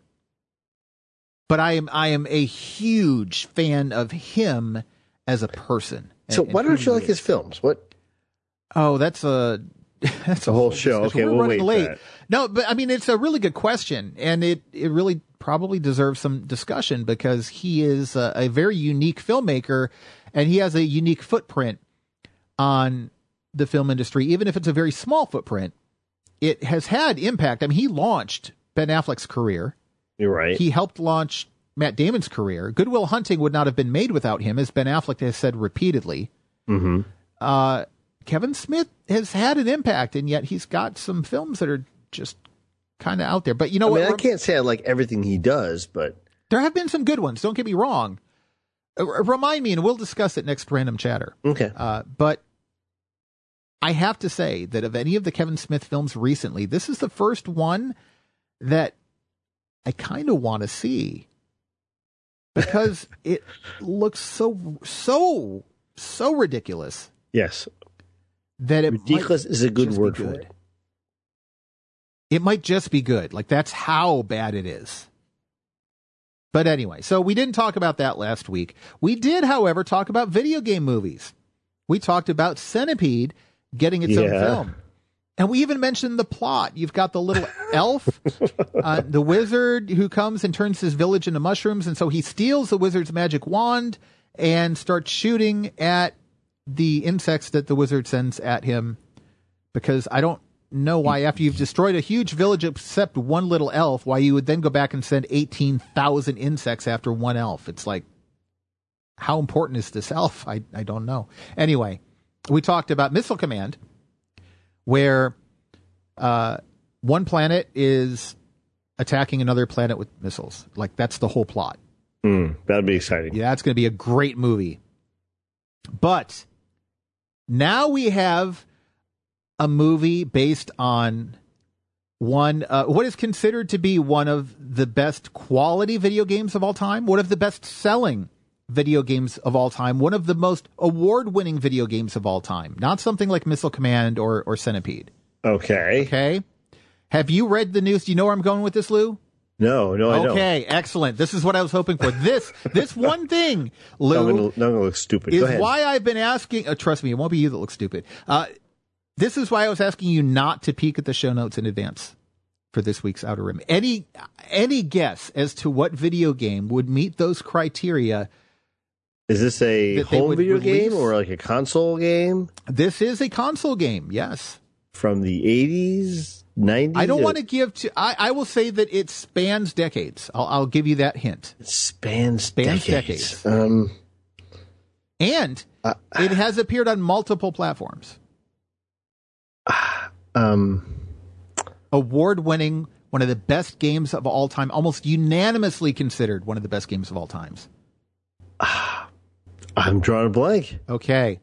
But I am I am a huge fan of him as a person. So and, why and don't you like is. his films? What? Oh, that's a that's a whole show. Okay, We're we'll running wait late. for that. No, but I mean it's a really good question, and it it really probably deserves some discussion because he is a, a very unique filmmaker, and he has a unique footprint on the film industry, even if it's a very small footprint. It has had impact. I mean, he launched Ben Affleck's career. You're right. He helped launch Matt Damon's career. Good Will Hunting would not have been made without him, as Ben Affleck has said repeatedly. Mm-hmm. Uh, Kevin Smith has had an impact, and yet he's got some films that are just kind of out there. But you know I what? mean, I can't say I like everything he does, but... There have been some good ones. Don't get me wrong. Uh, remind me, and we'll discuss it next Random Chatter. Okay. Uh, but I have to say that of any of the Kevin Smith films recently, this is the first one that I kind of want to see. Because it looks so, so, so ridiculous. Yes. That it ridiculous is a good word for it. It might just be good. Like, that's how bad it is. But anyway, so we didn't talk about that last week. We did, however, talk about video game movies. We talked about Centipede getting its yeah. own film. And we even mentioned the plot. You've got the little elf, uh, the wizard who comes and turns his village into mushrooms. And so he steals the wizard's magic wand and starts shooting at the insects that the wizard sends at him. Because I don't know why, after you've destroyed a huge village except one little elf, why you would then go back and send eighteen thousand insects after one elf. It's like, how important is this elf? I, I don't know. Anyway, we talked about Missile Command, where uh, one planet is attacking another planet with missiles. Like, that's the whole plot. Mm, that'd be exciting. Yeah, that's going to be a great movie. But now we have a movie based on one, uh, what is considered to be one of the best quality video games of all time, one of the best selling video games of all time, one of the most award-winning video games of all time. Not something like Missile Command or, or Centipede. Okay. Okay. Have you read the news? Do you know where I'm going with this, Lou? No, no, I don't. Okay, excellent. This is what I was hoping for. This, this one thing, Lou, I'm gonna, I'm gonna look stupid. is Go ahead. why I've been asking. Uh, trust me, it won't be you that looks stupid. Uh, this is why I was asking you not to peek at the show notes in advance for this week's Outer Rim. Any, any guess as to what video game would meet those criteria Is this a that they home would video release. game or like a console game This is a console game, yes. from the eighties, nineties? I don't want to give to. I, I will say that it spans decades. I'll, I'll give you that hint. It spans, Spans decades. decades. Um, And uh, it has appeared on multiple platforms. um, Award-winning, one of the best games of all time, almost unanimously considered one of the best games of all times. I'm drawing a blank. Okay.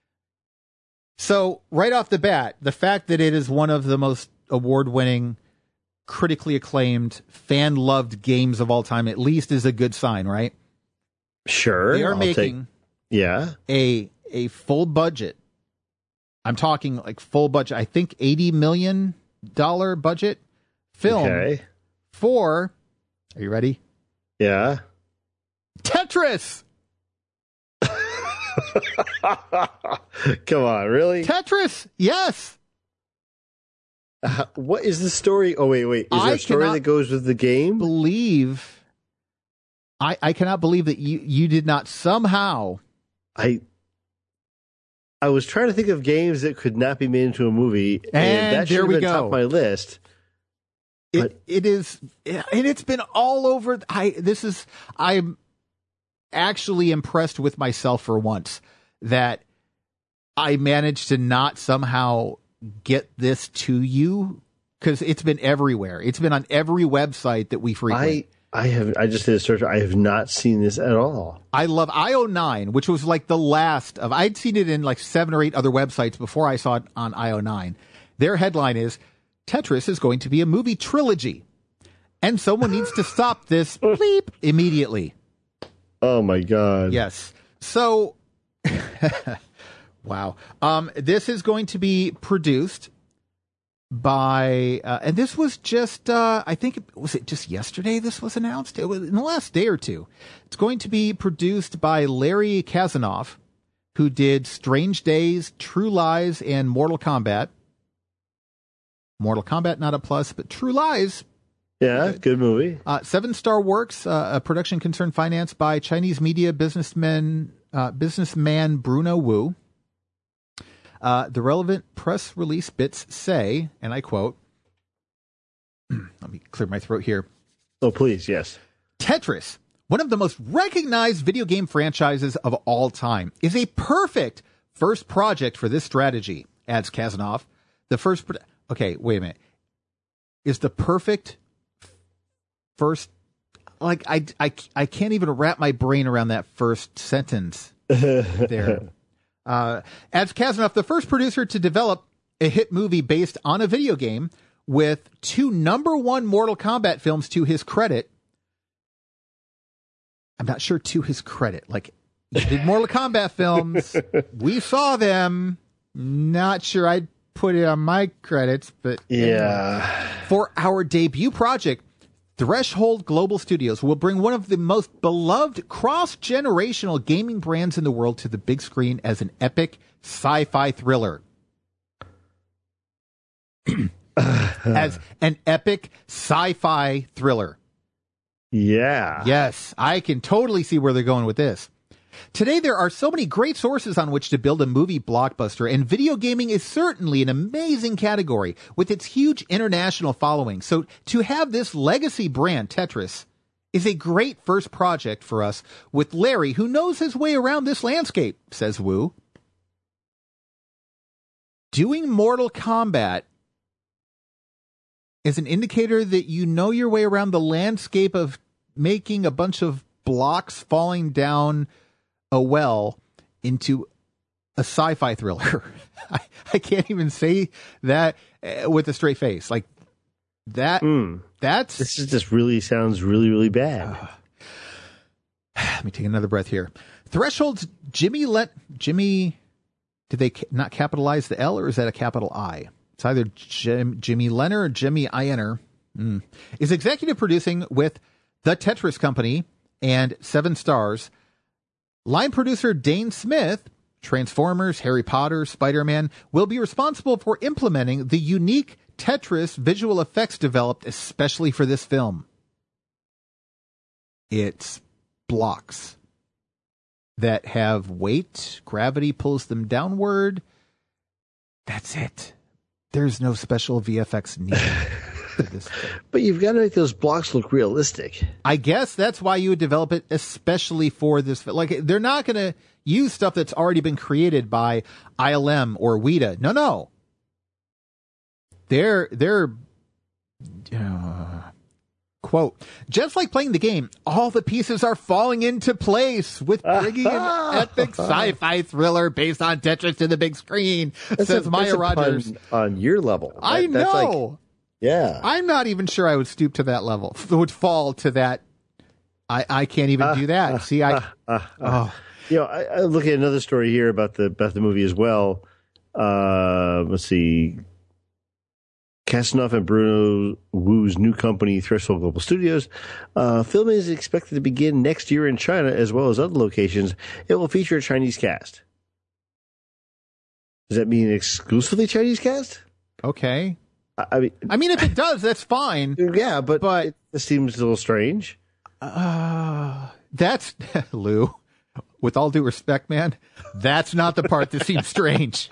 So right off the bat, the fact that it is one of the most award-winning, critically acclaimed, fan-loved games of all time, at least is a good sign, right? Sure. They are I'll making take- yeah. a a full budget. I'm talking like full budget. I think eighty million dollars budget film Okay. for, are you ready? Yeah. Tetris! Come on, really? Tetris! Yes! Uh, what is the story? Oh, wait, wait. Is I there a story cannot that goes with the game? Believe, I, I cannot believe that you, you did not somehow, I I was trying to think of games that could not be made into a movie, and, And that should there have we been go. top of my list. But- it, it is, and it's been all over. I, this is, I'm actually impressed with myself for once that I managed to not somehow get this to you, because it's been everywhere. It's been on every website that we frequent. I I have I just did a search. I have not seen this at all. I love I O nine, which was like the last of, I'd seen it in like seven or eight other websites before I saw it on I O nine. Their headline is, Tetris is going to be a movie trilogy, and someone needs to stop this bleep immediately. Oh my god! Yes. So, wow. Um, this is going to be produced by, uh, and this was just, uh, I think, it, was it just yesterday this was announced? It was in the last day or two. It's going to be produced by Larry Kazanoff, who did Strange Days, True Lies, and Mortal Kombat. Mortal Kombat, not a plus, but True Lies. Yeah, good movie. Uh, Seven Star Works, uh, a production concern financed by Chinese media businessman, uh, businessman Bruno Wu. Uh, the relevant press release bits say, and I quote, let me clear my throat here. Oh, please, yes. Tetris, one of the most recognized video game franchises of all time, is a perfect first project for this strategy, adds Kazanoff. The first, pro- okay, wait a minute. Is the perfect first, like, I, I, I can't even wrap my brain around that first sentence there. Uh, adds Kazanoff, the first producer to develop a hit movie based on a video game with two number one Mortal Kombat films to his credit. I'm not sure to his credit. Like, he did Mortal Kombat films. We saw them. Not sure I'd put it on my credits, but Yeah. for our debut project, Threshold Global Studios will bring one of the most beloved cross-generational gaming brands in the world to the big screen as an epic sci-fi thriller. As an epic sci-fi thriller. Yeah. Yes, I can totally see where they're going with this. Today, there are so many great sources on which to build a movie blockbuster, and video gaming is certainly an amazing category with its huge international following. So to have this legacy brand, Tetris, is a great first project for us with Larry, who knows his way around this landscape, says Wu. Doing Mortal Kombat is an indicator that you know your way around the landscape of making a bunch of blocks falling down a well into a sci-fi thriller. I, I can't even say that uh, with a straight face. Like that, Mm. that's... This is just really sounds really, really bad. Uh, let me take another breath here. Threshold's Jimmy let Jimmy, did they ca- not capitalize the L, or is that a capital I? It's either Jim, Jimmy Lenner or Jimmy Iner. Mm. Is executive producing with the Tetris Company and Seven Stars. Line producer Dane Smith, Transformers, Harry Potter, Spider-Man, will be responsible for implementing the unique Tetris visual effects developed especially for this film. It's blocks. that have weight. Gravity pulls them downward. That's it. There's no special V F X needed for this thing. But you've got to make those blocks look realistic. I guess that's why you would develop it especially for this. Like, they're not going to use stuff that's already been created by I L M or Weta. No, no. They're, they're, uh, quote, just like playing the game, all the pieces are falling into place with bringing an epic sci-fi thriller based on Tetris to the big screen, that's says a, Maya that's a Rogers. pun on your level. That, I that's like, know. yeah. I'm not even sure I would stoop to that level, would fall to that. I, I can't even uh, do that. Uh, See, I, uh, uh, oh. You know, I, I look at another story here about the, about the movie as well. Uh, let's see. Kasanoff and Bruno Wu's new company, Threshold Global Studios. Uh, filming is expected to begin next year in China as well as other locations. It will feature a Chinese cast. Does that mean exclusively Chinese cast? Okay. I, I mean, I mean, if it does, that's fine. Yeah, but, but it, it seems a little strange. Uh, that's, Lou, with all due respect, man, that's not the part that seems strange.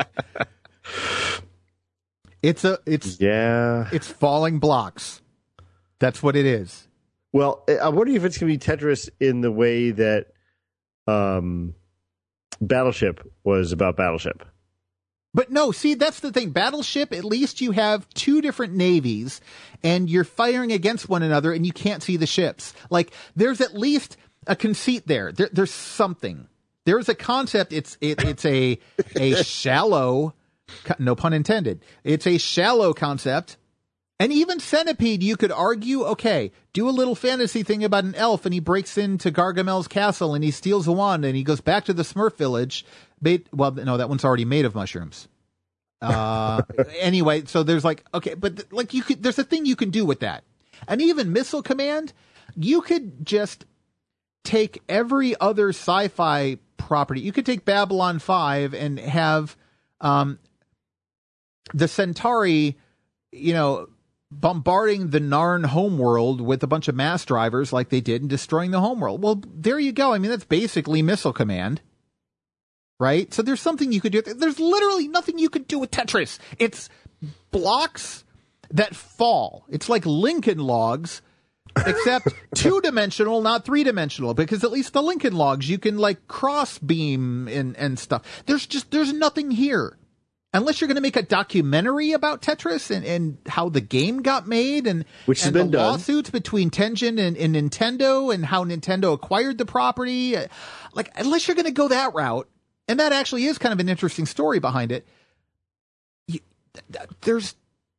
It's a, it's, yeah, it's falling blocks. That's what it is. Well, I'm wondering if it's going to be Tetris in the way that um, Battleship was about Battleship. But no, see, that's the thing. Battleship, at least you have two different navies and you're firing against one another and you can't see the ships. Like, there's at least a conceit there. there there's something. There's a concept. It's, it, it's a, a shallow, no pun intended. It's a shallow concept. And even Centipede, you could argue, okay, do a little fantasy thing about an elf and he breaks into Gargamel's castle and he steals a wand and he goes back to the Smurf village. Made, well, no, that one's already made of mushrooms. Uh, anyway, so there's like, okay, but like you could, there's a thing you can do with that. And even Missile Command, you could just take every other sci-fi property. You could take Babylon five and have, um, the Centauri, you know, bombarding the Narn homeworld with a bunch of mass drivers like they did and destroying the homeworld. Well, there you go. I mean, that's basically Missile Command, right? So there's something you could do. There's literally nothing you could do with Tetris. It's blocks that fall. It's like Lincoln Logs, except two-dimensional, not three-dimensional, because at least the Lincoln Logs, you can like cross beam and, and stuff. There's just, there's nothing here. Unless you're going to make a documentary about Tetris and, and how the game got made and, Which has and been the done. lawsuits between Tengen and, and Nintendo and how Nintendo acquired the property. Like, unless you're going to go that route, and that actually is kind of an interesting story behind it, you, there's,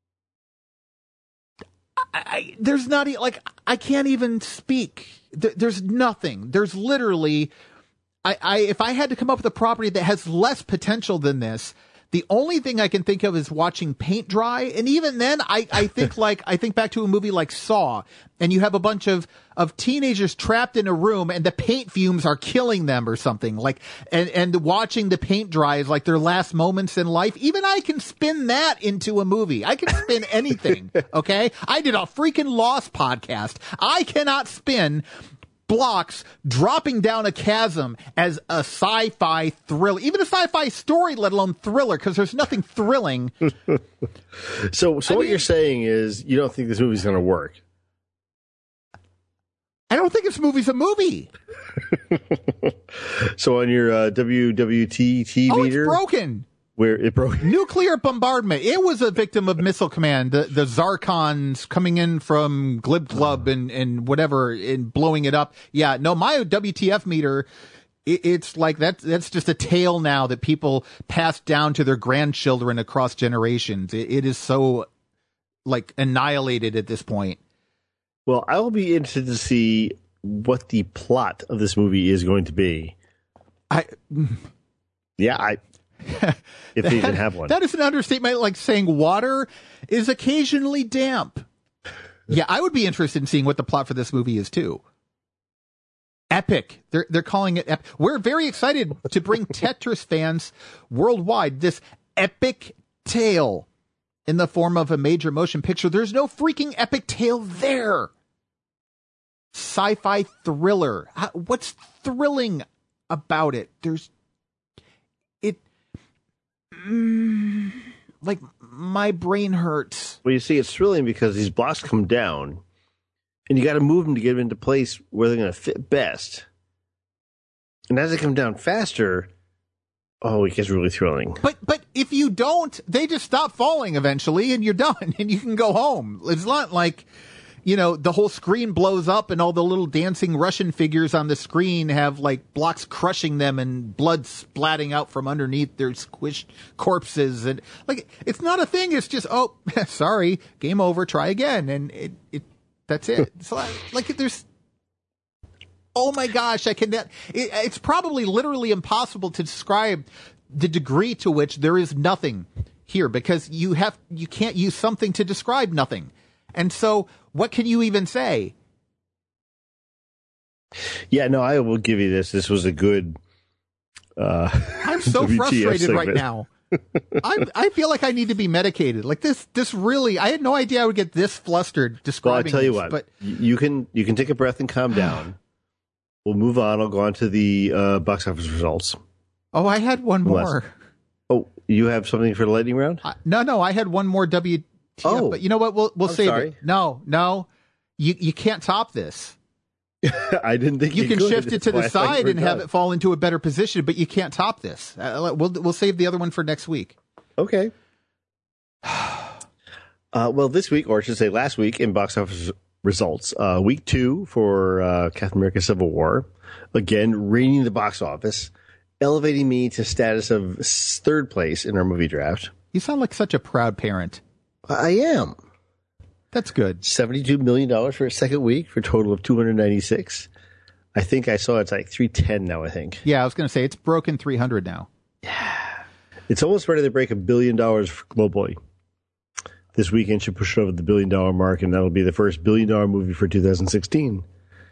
I, I, there's not, like, I can't even speak. There, there's nothing. There's literally, I, I, if I had to come up with a property that has less potential than this, the only thing I can think of is watching paint dry. And even then, I, I think like, I think back to a movie like Saw, and you have a bunch of, of teenagers trapped in a room and the paint fumes are killing them or something like, and, and watching the paint dry is like their last moments in life. Even I can spin that into a movie. I can spin anything. Okay. I did a freaking Lost podcast. I cannot spin blocks dropping down a chasm as a sci-fi thriller, even a sci-fi story, let alone thriller, because there's nothing thrilling. so, so I what mean, you're saying is you don't think this movie's going to work? I don't think this movie's a movie. So on your uh, W W T T oh, meter, it's broken. Where it broke? Nuclear bombardment. It was a victim of Missile Command. The, the Zarkons coming in from Glib Glub and, and whatever and blowing it up. Yeah, no, my W T F meter, it, it's like that. That's just a tale now that people pass down to their grandchildren across generations. It, it is so like annihilated at this point. Well, I will be interested to see what the plot of this movie is going to be. I, yeah, I. If they even have one. That is an understatement, like saying water is occasionally damp. Yeah, I would be interested in seeing what the plot for this movie is too. Epic. They're they're calling it epic. We're very excited to bring Tetris fans worldwide this epic tale in the form of a major motion picture. There's no freaking epic tale there. Sci-fi thriller. What's thrilling about it. There's it mm, like my brain hurts. Well, you see, it's thrilling because these blocks come down, and you got to move them to get them into place where they're going to fit best. And as they come down faster, oh, it gets really thrilling. But but if you don't, they just stop falling eventually, and you're done, and you can go home. It's not like, you know, the whole screen blows up and all the little dancing Russian figures on the screen have like blocks crushing them and blood splatting out from underneath their squished corpses. And like, it's not a thing. It's just, oh, sorry, game over, try again. And it, it that's it. So like, like there's, oh my gosh, I can, it, it's probably literally impossible to describe the degree to which there is nothing here, because you have, you can't use something to describe nothing. And so, what can you even say? Yeah, no, I will give you this. This was a good. Uh, I'm so W T F frustrated segment. right now. I I feel like I need to be medicated. Like this, this really. I had no idea I would get this flustered Well, I describing. tell you this, what, but you can you can take a breath and calm down. We'll move on. I'll go on to the uh, box office results. oh, I had one Unless- more. Oh, you have something for the lightning round? I, no, no, I had one more W T F. Oh. But you know what? We'll we'll I'm save sorry. it. No, no, you you can't top this. I didn't think You you can could. shift it to That's why the I thought you side were and have done. it fall into a better position, but you can't top this. Uh, we'll we'll save the other one for next week. Okay. Uh, well, this week, or I should say last week, in box office results, uh, week two for uh, Captain America Civil War, again, reigning the box office, elevating me to status of s- third place in our movie draft. You sound like such a proud parent. I am. That's good. seventy-two million dollars for a second week for a total of two hundred ninety-six. I think I saw it's like three ten now, I think. Yeah, I was going to say it's broken three hundred now. It's almost ready to break a billion dollars globally. This weekend should push it over the billion dollar mark, and that'll be the first billion dollar movie for two thousand sixteen.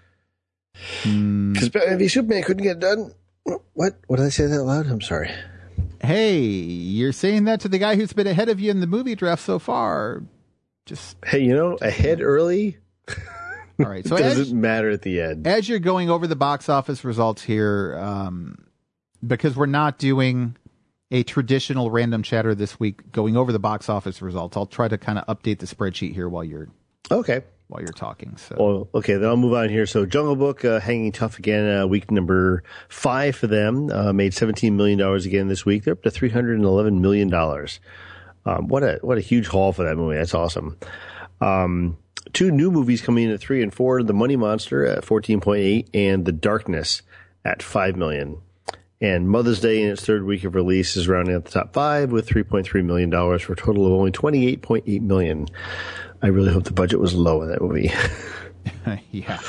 Because Batman v Superman couldn't get done. What? What did I say that loud? I'm sorry. Hey, you're saying that to the guy who's been ahead of you in the movie draft so far. Just Hey, you know, ahead early all right. So doesn't as, matter at the end. as you're going over the box office results here, um, because we're not doing a traditional random chatter this week, going over the box office results, I'll try to kind of update the spreadsheet here while you're Okay. while you're talking. So Well, okay, then I'll move on here. So Jungle Book uh, hanging tough again, uh, week number five for them. Uh, made seventeen million dollars again this week. They're up to three hundred eleven million dollars. Um, what a what a huge haul for that movie. That's awesome. Um, two new movies coming in at three and four: The Money Monster at fourteen point eight, and The Darkness at five million. And Mother's Day in its third week of release is rounding out the top five with three point three million dollars for a total of only twenty-eight point eight million dollars. I really hope the budget was low in that movie. yeah.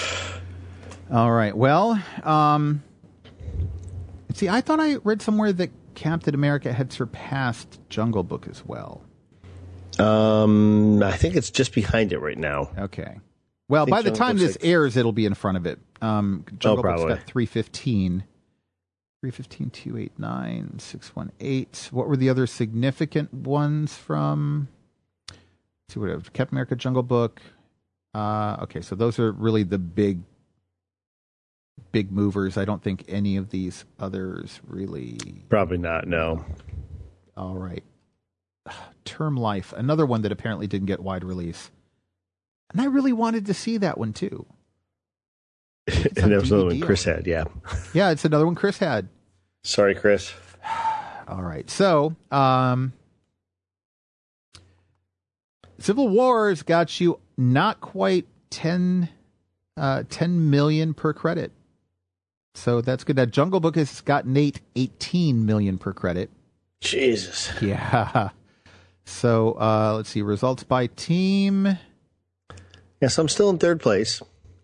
All right. Well, um, see, I thought I read somewhere that Captain America had surpassed Jungle Book as well. Um, I think it's just behind it right now. Okay. Well, think by the Jungle time Book's this like- airs, it'll be in front of it. Um, Jungle Book's probably. got three fifteen. three fifteen, two eighty-nine, six one eight. What were the other significant ones from? Let's see what Captain America, Jungle Book. Uh, okay, so those are really the big, big movers. I don't think any of these others really. Probably not, no. All right. Term Life, another one that apparently didn't get wide release. And I really wanted to see that one too. And on that was another D V D one Chris had, yeah. Yeah, it's another one Chris had. Sorry, Chris. All right. So, um, Civil War's got you not quite ten, uh, ten million per credit. So that's good. That Jungle Book has got Nate eighteen million per credit. Jesus. Yeah. So, uh, let's see. Results by team. Yes, I'm still in third place.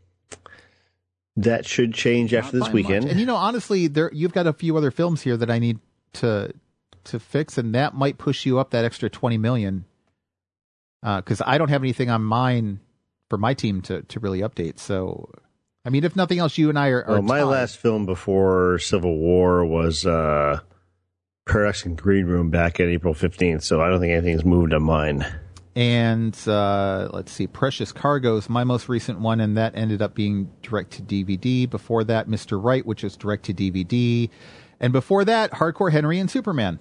That should change after Not this by weekend. much. And you know, honestly, there you've got a few other films here that I need to to fix, and that might push you up that extra twenty million. Because uh, I don't have anything on mine for my team to to really update. So, I mean, if nothing else, you and I are. are Well, my tied. last film before Civil War was uh, Paradox and Green Room back at April fifteenth, so I don't think anything's moved on mine. And uh, let's see, Precious Cargo's my most recent one, and that ended up being direct-to-D V D. Before that, Mister Right, which is direct-to-D V D. And before that, Hardcore Henry and Superman.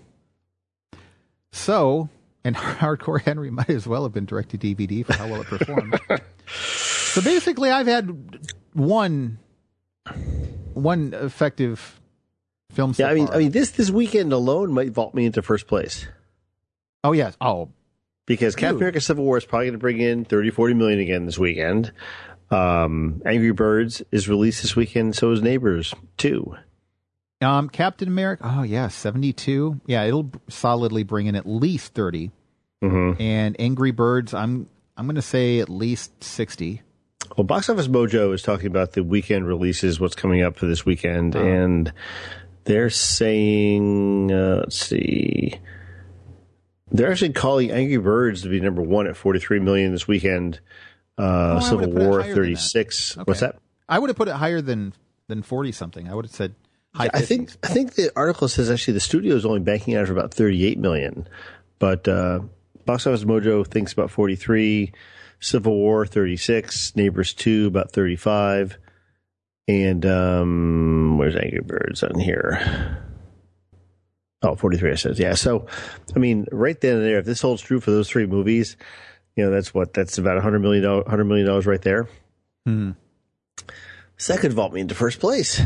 So, and Hardcore Henry might as well have been direct-to-D V D for how well it performed. So basically, I've had one one effective film so Yeah, I mean, far. I mean, this this weekend alone might vault me into first place. Oh, yes. Oh, Because Captain Dude. America Civil War is probably going to bring in thirty, forty million again this weekend. Um, Angry Birds is released this weekend, so is Neighbors two. Um, Captain America. Oh, yeah, seventy-two. Yeah, it'll solidly bring in at least thirty. Mm-hmm. And Angry Birds, I'm I'm going to say at least sixty. Well, Box Office Mojo is talking about the weekend releases, what's coming up for this weekend, Oh. and they're saying, uh, let's see, they're actually calling Angry Birds to be number one at forty-three million this weekend. Uh, Oh, I Civil would've put it War higher than thirty-six. that. What's Okay. that? I would have put it higher than than forty something. I would have said high I think fifties. I think the article says actually the studio is only banking out for about thirty-eight million, but uh, Box Office Mojo thinks about forty-three, Civil War thirty-six, Neighbors two about thirty-five, and um, where's Angry Birds on here? Oh, forty-three, I said. Yeah, so I mean, right then and there, if this holds true for those three movies, you know, that's what that's about one hundred million dollars, one hundred million dollars right there. Hmm. So that could vault me into first place.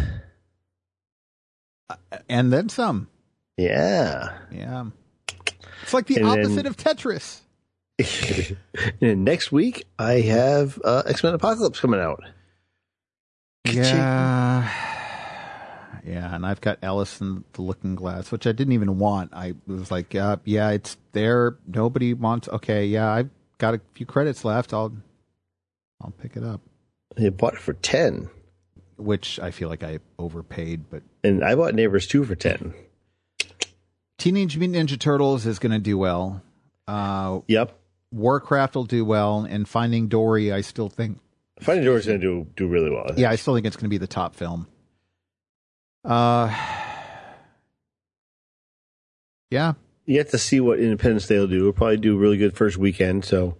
And then some. Yeah. Yeah. It's like the And then- opposite of Tetris. And next week, I have uh, X-Men Apocalypse coming out. Yeah. Yeah, and I've got Alice in the Looking Glass, which I didn't even want. I was like, uh, yeah, it's there. Nobody wants. Okay, yeah, I've got a few credits left. I'll, I'll pick it up. I bought it for ten, Which I feel like I overpaid, but and I bought Neighbors two for ten. Teenage Mutant Ninja Turtles is going to do well. Uh, Yep. Warcraft will do well, and Finding Dory, I still think. Finding Dory's going to do do really well. I think. Yeah, I still think it's going to be the top film. Uh, yeah. You have to see what Independence Day will do. It'll probably do a really good first weekend. So,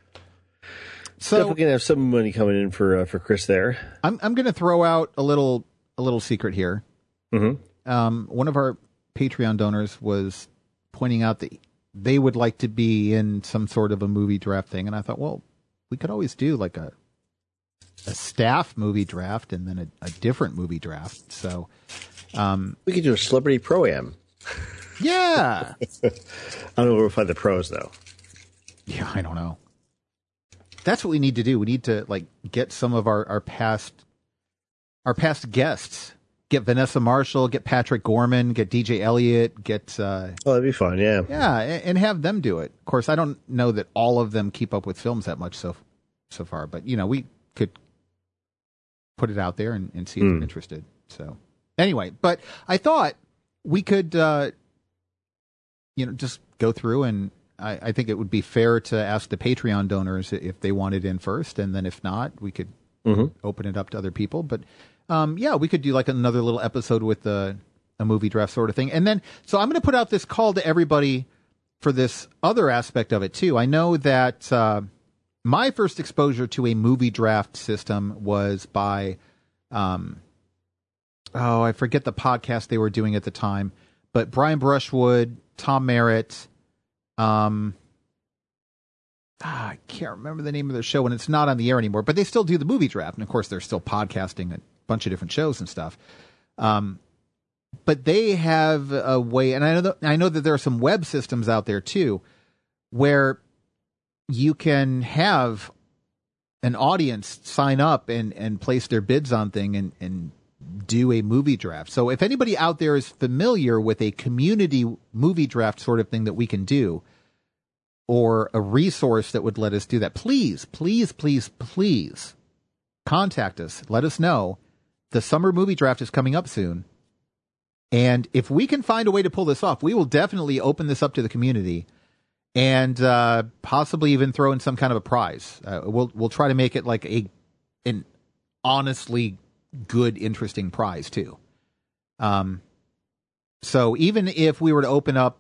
So definitely going to have some money coming in for uh, for Chris there. I'm I'm going to throw out a little a little secret here. Mm-hmm. Um, one of our Patreon donors was pointing out that they would like to be in some sort of a movie draft thing, and I thought, well, we could always do like a a staff movie draft and then a, a different movie draft. So, um, We could do a Celebrity Pro-Am. yeah, I don't know where we'll find the pros, though. yeah, I don't know. That's what we need to do. We need to like get some of our, our past our past guests. Get Vanessa Marshall, get Patrick Gorman, get D J Elliott, get uh, Oh, that'd be fun, yeah. yeah, and, and have them do it. Of course, I don't know that all of them keep up with films that much so so far, but you know, we could put it out there and, and see if Mm. they're interested. So anyway, but I thought we could, uh, you know, just go through and I, I think it would be fair to ask the Patreon donors if they wanted in first, and then if not, we could Mm-hmm. open it up to other people. But um, yeah, we could do like another little episode with a, a movie draft sort of thing. And then, so I'm going to put out this call to everybody for this other aspect of it too. I know that uh, my first exposure to a movie draft system was by, um, oh, I forget the podcast they were doing at the time, but Brian Brushwood, Tom Merritt, um, ah, I can't remember the name of their show, and it's not on the air anymore, but they still do the movie draft. And of course, they're still podcasting a bunch of different shows and stuff. Um, but they have a way, and I know that, I know that there are some web systems out there too, where you can have an audience sign up and, and place their bids on thing and, and do a movie draft. So if anybody out there is familiar with a community movie draft sort of thing that we can do, or a resource that would let us do that, please, please, please, please contact us. Let us know. The summer movie draft is coming up soon. And if we can find a way to pull this off, we will definitely open this up to the community and uh, possibly even throw in some kind of a prize. Uh, we'll we'll try to make it like a an honestly good, interesting prize too. Um, so even if we were to open up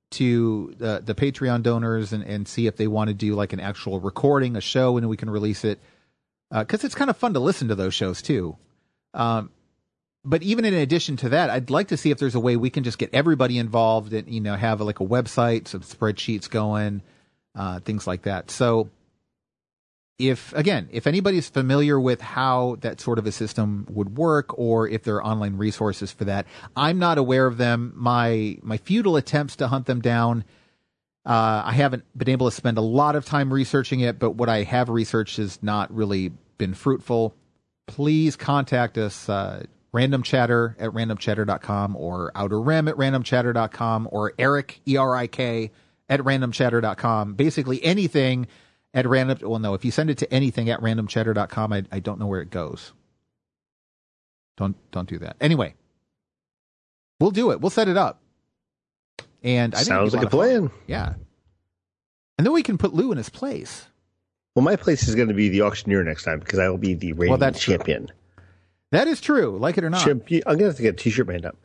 to the, the Patreon donors and, and see if they want to do like an actual recording, a show, and we can release it. Because uh, it's kind of fun to listen to those shows too. Um, but even in addition to that, I'd like to see if there's a way we can just get everybody involved and, you know, have like a website, some spreadsheets going, uh, things like that. So if, again, if anybody's familiar with how that sort of a system would work, or if there are online resources for that, I'm not aware of them. My, my futile attempts to hunt them down, uh, I haven't been able to spend a lot of time researching it, but what I have researched has not really been fruitful. Please contact us, uh, Random Chatter at random chatter dot com, or Outer Rim at random chatter dot com, or Eric, E R I K, at random chatter dot com. Basically anything at random. Well, no, if you send it to anything at random chatter dot com, I, I don't know where it goes. Don't, don't do that. Anyway, we'll do it. We'll set it up. And I think sounds like a plan. Yeah. And then we can put Lou in his place. Well, my place is going to be the auctioneer next time, because I will be the reigning well, that's champion. True. That is true. Like it or not. Champion. I'm going to have to get a t-shirt made up.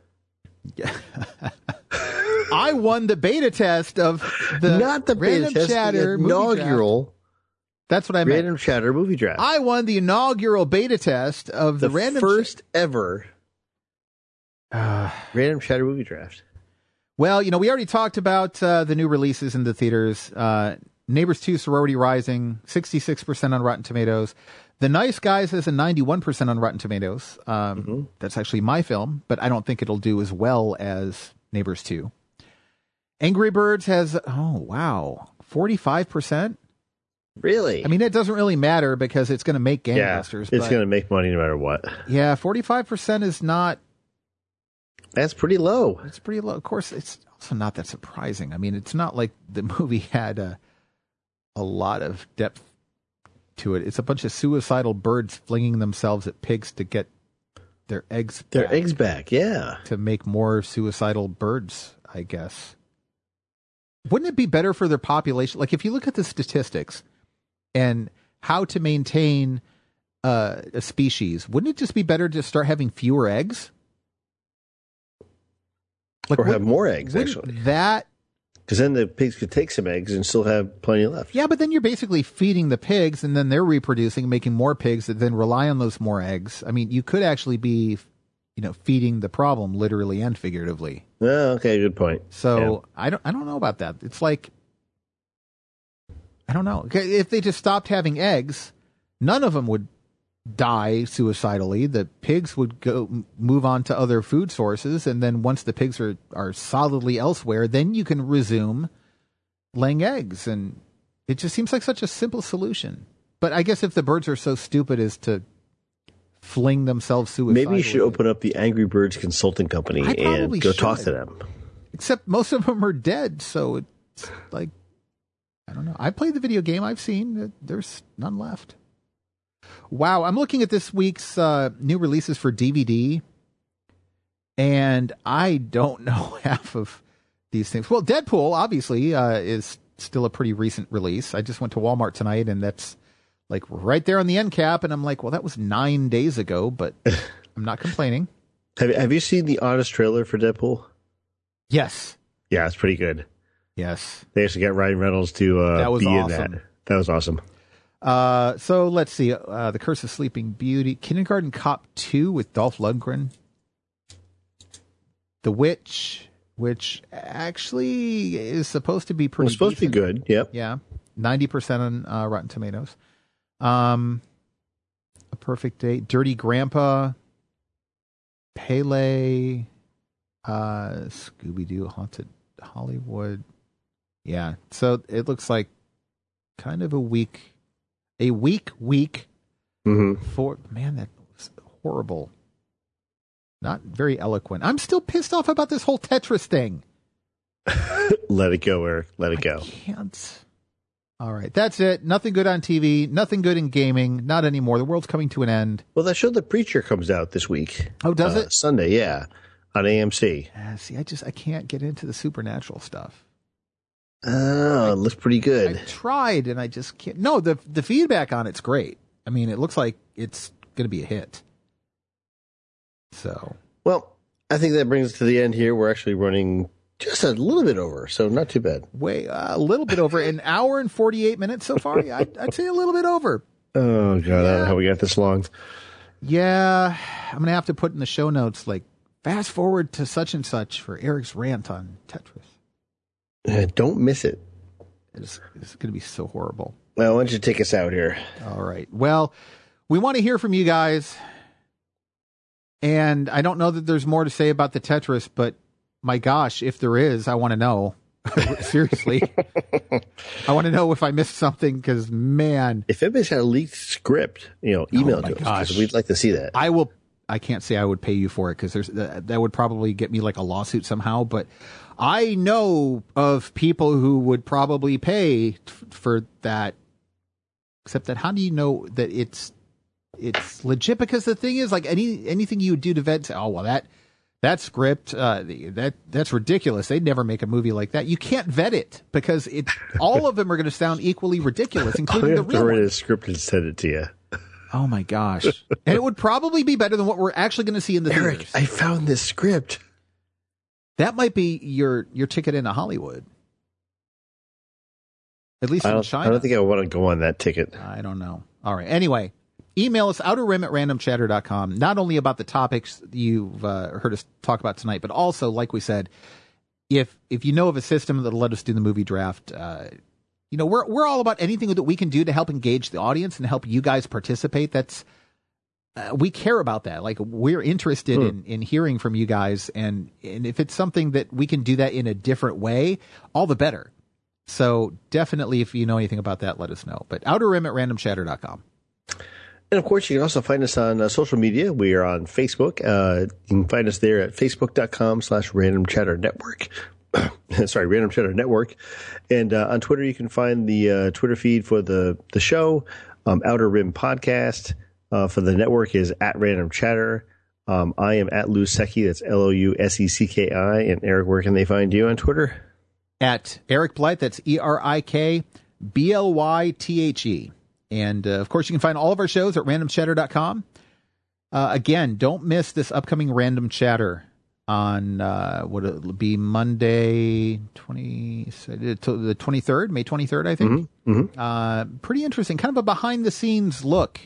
I won the beta test of the not the beta Random test, Chatter the inaugural. That's what I meant. Random Chatter movie draft. I won the inaugural beta test of the, the random first ch- ever uh, Random Chatter movie draft. Well, you know, we already talked about uh, the new releases in the theaters. Uh, Neighbors two, Sorority Rising, sixty-six percent on Rotten Tomatoes. The Nice Guys has a ninety-one percent on Rotten Tomatoes. Um, mm-hmm. That's actually my film, but I don't think it'll do as well as Neighbors two. Angry Birds has, oh, wow, forty-five percent? Really? I mean, it doesn't really matter because it's going to make gangbusters. Yeah, it's going to make money no matter what. Yeah, forty-five percent is not... That's pretty low. It's pretty low. Of course, it's also not that surprising. I mean, it's not like the movie had a, a lot of depth to it. It's a bunch of suicidal birds flinging themselves at pigs to get their eggs Their back, eggs back, yeah. to make more suicidal birds, I guess. Wouldn't it be better for their population? Like, if you look at the statistics and how to maintain uh, a species, wouldn't it just be better to start having fewer eggs? Like, or have more eggs, actually. That... Because then the pigs could take some eggs and still have plenty left. Yeah, but then you're basically feeding the pigs, and then they're reproducing, making more pigs that then rely on those more eggs. I mean, you could actually be, you know, feeding the problem literally and figuratively. Oh, okay, good point. So yeah. I don't, I don't know about that. It's like, I don't know. If they just stopped having eggs, none of them would die suicidally. The pigs would go move on to other food sources, and then once the pigs are, are solidly elsewhere, then you can resume laying eggs. And it just seems like such a simple solution. But I guess if the birds are so stupid as to fling themselves suicidally, maybe you should open up the Angry Birds Consulting Company and go should. talk to them. Except most of them are dead, so it's like, I don't know. I played the video game. I've seen there's none left. Wow, I'm looking at this week's uh, new releases for D V D, and I don't know half of these things. Well, Deadpool, obviously, uh, is still a pretty recent release. I just went to Walmart tonight, and that's like right there on the end cap, and I'm like, well, that was nine days ago, but I'm not complaining. Have, have you seen the honest trailer for Deadpool? Yes. Yeah, it's pretty good. Yes. They actually got Ryan Reynolds to uh, that was be awesome. in that. That was awesome. Uh, so let's see. Uh, The Curse of Sleeping Beauty, Kindergarten Cop two with Dolph Lundgren, The Witch, which actually is supposed to be pretty. It's supposed decent. to be good. Yep. Yeah, ninety percent on uh, Rotten Tomatoes. Um, A Perfect Date, Dirty Grandpa, Pele, uh, Scooby Doo, Haunted Hollywood. Yeah, so it looks like kind of a weak. A weak week mm-hmm. for man, that was horrible. Not very eloquent. I'm still pissed off about this whole Tetris thing. Let it go, Eric. Let it go. I can't. All right, that's it. Nothing good on T V. Nothing good in gaming. Not anymore. The world's coming to an end. Well, that show The Preacher comes out this week. Oh, does uh, it? Sunday, yeah, on A M C. Uh, see, I just I can't get into the supernatural stuff. Oh, it looks pretty good. I tried and I just can't. No, the the feedback on it's great. I mean, it looks like it's going to be a hit. So, well, I think that brings us to the end here. We're actually running Just a little bit over, so not too bad. Way uh, a little bit over. An hour and forty-eight minutes so far. Yeah, I'd, I'd say a little bit over. Oh, God, yeah. I don't know how we got this long. Yeah, I'm going to have to put in the show notes, like, fast forward to such and such for Eric's rant on Tetris. Uh, don't miss it. It's, it's going to be so horrible. Well, why don't you take us out here? All right. Well, we want to hear from you guys. And I don't know that there's more to say about the Tetris, but my gosh, if there is, I want to know. Seriously. I want to know if I missed something because, man. If anybody's got a leaked script, you know, email oh to us because we'd like to see that. I will. I can't say I would pay you for it because there's that would probably get me like a lawsuit somehow. But I know of people who would probably pay t- for that. Except that, how do you know that it's it's legit? Because the thing is, like any anything you would do to vet, oh well, that. That script, uh, that that's ridiculous. They'd never make a movie like that. You can't vet it because it. All of them are going to sound equally ridiculous, including the real one. Write a script and send it to you. Oh my gosh! And it would probably be better than what we're actually going to see in the Eric, theaters. I found this script. That might be your your ticket into Hollywood. At least in China. I don't think I want to go on that ticket. I don't know. All right. Anyway. Email us, outer rim at random chatter dot com, not only about the topics you've uh, heard us talk about tonight, but also, like we said, if if you know of a system that'll let us do the movie draft, uh, you know, we're we're all about anything that we can do to help engage the audience and help you guys participate. That's uh, we care about that. Like, we're interested hmm. in, in hearing from you guys, and, and if it's something that we can do that in a different way, all the better. So definitely, if you know anything about that, let us know. But outer rim at random chatter dot com. And, of course, you can also find us on uh, social media. We are on Facebook. Uh, you can find us there at facebook.com slash Random Chatter Network. Sorry, Random Chatter Network. And uh, on Twitter, you can find the uh, Twitter feed for the, the show, um, Outer Rim Podcast. Uh, for the network is at Random Chatter. Um, I am at Lou Secchi. That's L O U S E C K I. And, Eric, where can they find you on Twitter? At Eric Blythe. That's E R I K B L Y T H E. And, uh, of course, you can find all of our shows at random chatter dot com. Uh, again, don't miss this upcoming Random Chatter on, uh, what it'll be Monday, twenty, the twenty-third, May twenty-third, I think. Mm-hmm. Mm-hmm. Uh, pretty interesting. Kind of a behind-the-scenes look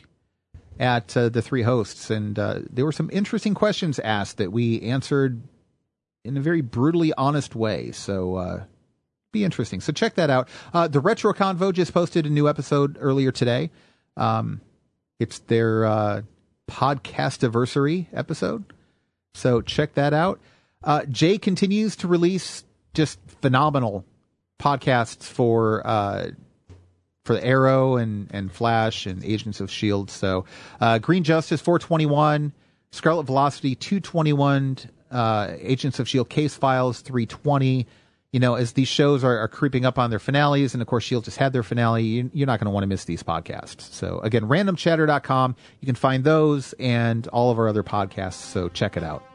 at uh, the three hosts. And uh, there were some interesting questions asked that we answered in a very brutally honest way. So, uh be interesting. So check that out. Uh, the Retro Convo just posted a new episode earlier today. Um, it's their uh, podcast-iversary episode. So check that out. Uh, Jay continues to release just phenomenal podcasts for uh, for the Arrow and, and Flash and Agents of S H I E L D. So uh, Green Justice four twenty-one, Scarlet Velocity two twenty-one, uh, Agents of S H I E L D Case Files three twenty. You know, as these shows are, are creeping up on their finales, and of course, S H I E L D just had their finale, you, you're not going to want to miss these podcasts. So again, random chatter dot com. You can find those and all of our other podcasts, so check it out.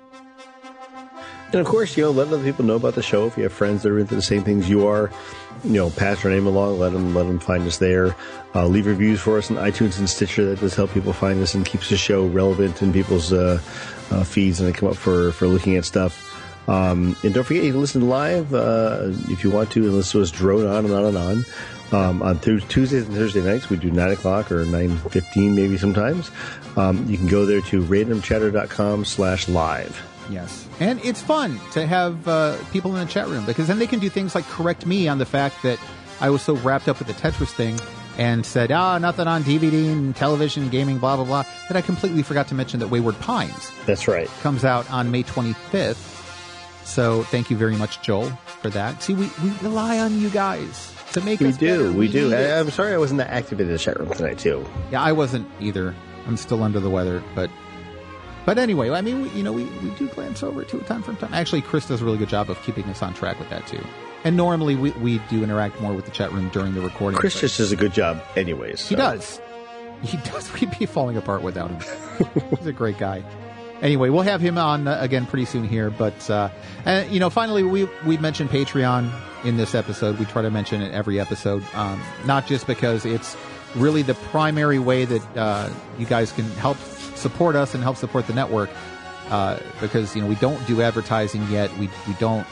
And of course, you know, let other people know about the show. If you have friends that are into the same things you are, you know, pass our name along, let them, let them find us there. Uh, leave reviews for us on iTunes and Stitcher. That does help people find us and keeps the show relevant in people's uh, uh, feeds, and they come up for, for looking at stuff. Um, and don't forget, you can listen live uh, if you want to, and listen to us drone on and on and on. Um, on th- Tuesdays and Thursday nights, we do nine o'clock or nine fifteen maybe sometimes. Um, you can go there to random chatter dot com slash live. Yes. And it's fun to have uh, people in the chat room, because then they can do things like correct me on the fact that I was so wrapped up with the Tetris thing and said, ah, nothing on D V D and television, gaming, blah, blah, blah, that I completely forgot to mention that Wayward Pines. That's right. Comes out on May twenty-fifth. So thank you very much, Joel, for that. See, we, we rely on you guys to make we us do, better. We, we do. I, I'm sorry I wasn't that active in the chat room tonight, too. Yeah, I wasn't either. I'm still under the weather. But but anyway, I mean, we, you know, we, we do glance over it, too, time from time. Actually, Chris does a really good job of keeping us on track with that, too. And normally we, we do interact more with the chat room during the recording. Chris just does a good job anyways. So. He does. He does. We'd be falling apart without him. He's a great guy. Anyway, we'll have him on uh, again pretty soon here. But, uh, and, you know, finally, we we mentioned Patreon in this episode. We try to mention it every episode, um, not just because it's really the primary way that uh, you guys can help support us and help support the network, uh, because, you know, we don't do advertising yet. We we don't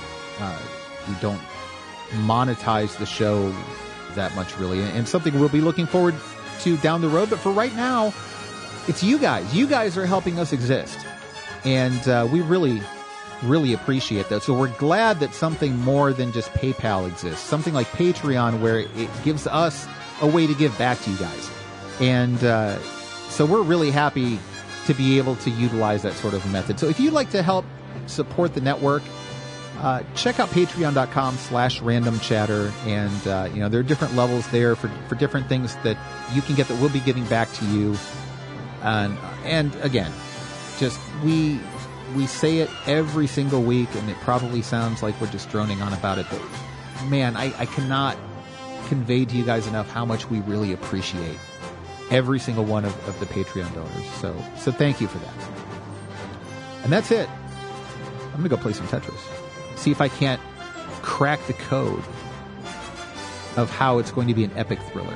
Uh, we don't monetize the show that much, really, and something we'll be looking forward to down the road. But for right now, it's you guys. You guys are helping us exist, and uh, we really, really appreciate that. So we're glad that something more than just PayPal exists, something like Patreon, where it gives us a way to give back to you guys. And uh, so we're really happy to be able to utilize that sort of method. So if you'd like to help support the network, uh, check out patreon.com slash random chatter. And, uh, you know, there are different levels there for, for different things that you can get that we'll be giving back to you. And, and again, just we, we say it every single week, and it probably sounds like we're just droning on about it. But man, I, I cannot convey to you guys enough how much we really appreciate every single one of, of the Patreon donors. So, so thank you for that. And that's it. I'm going to go play some Tetris. See if I can't crack the code of how it's going to be an epic thriller.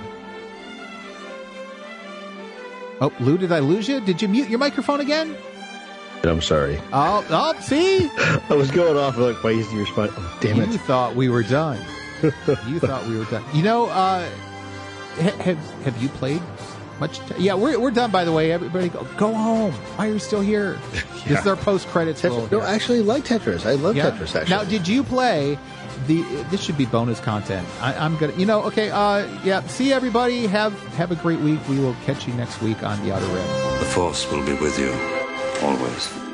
Oh, Lou, did I lose you? Did you mute your microphone again? I'm sorry. Oh, oh, see? I was going off like, why is you respond? Oh, damn it. You thought we were done. You thought we were done. You know, uh, have, have you played much? T- yeah, we're we're done, by the way. Everybody go, go home. Why are you still here? Yeah. This is our post-credits roll. No, I actually like Tetris. I love yeah. Tetris, actually. Now, did you play the... This should be bonus content. I, I'm going to... You know, okay, uh, yeah, see everybody. Have, have a great week. We will catch you next week on The Outer Rim. The Force will be with you, always.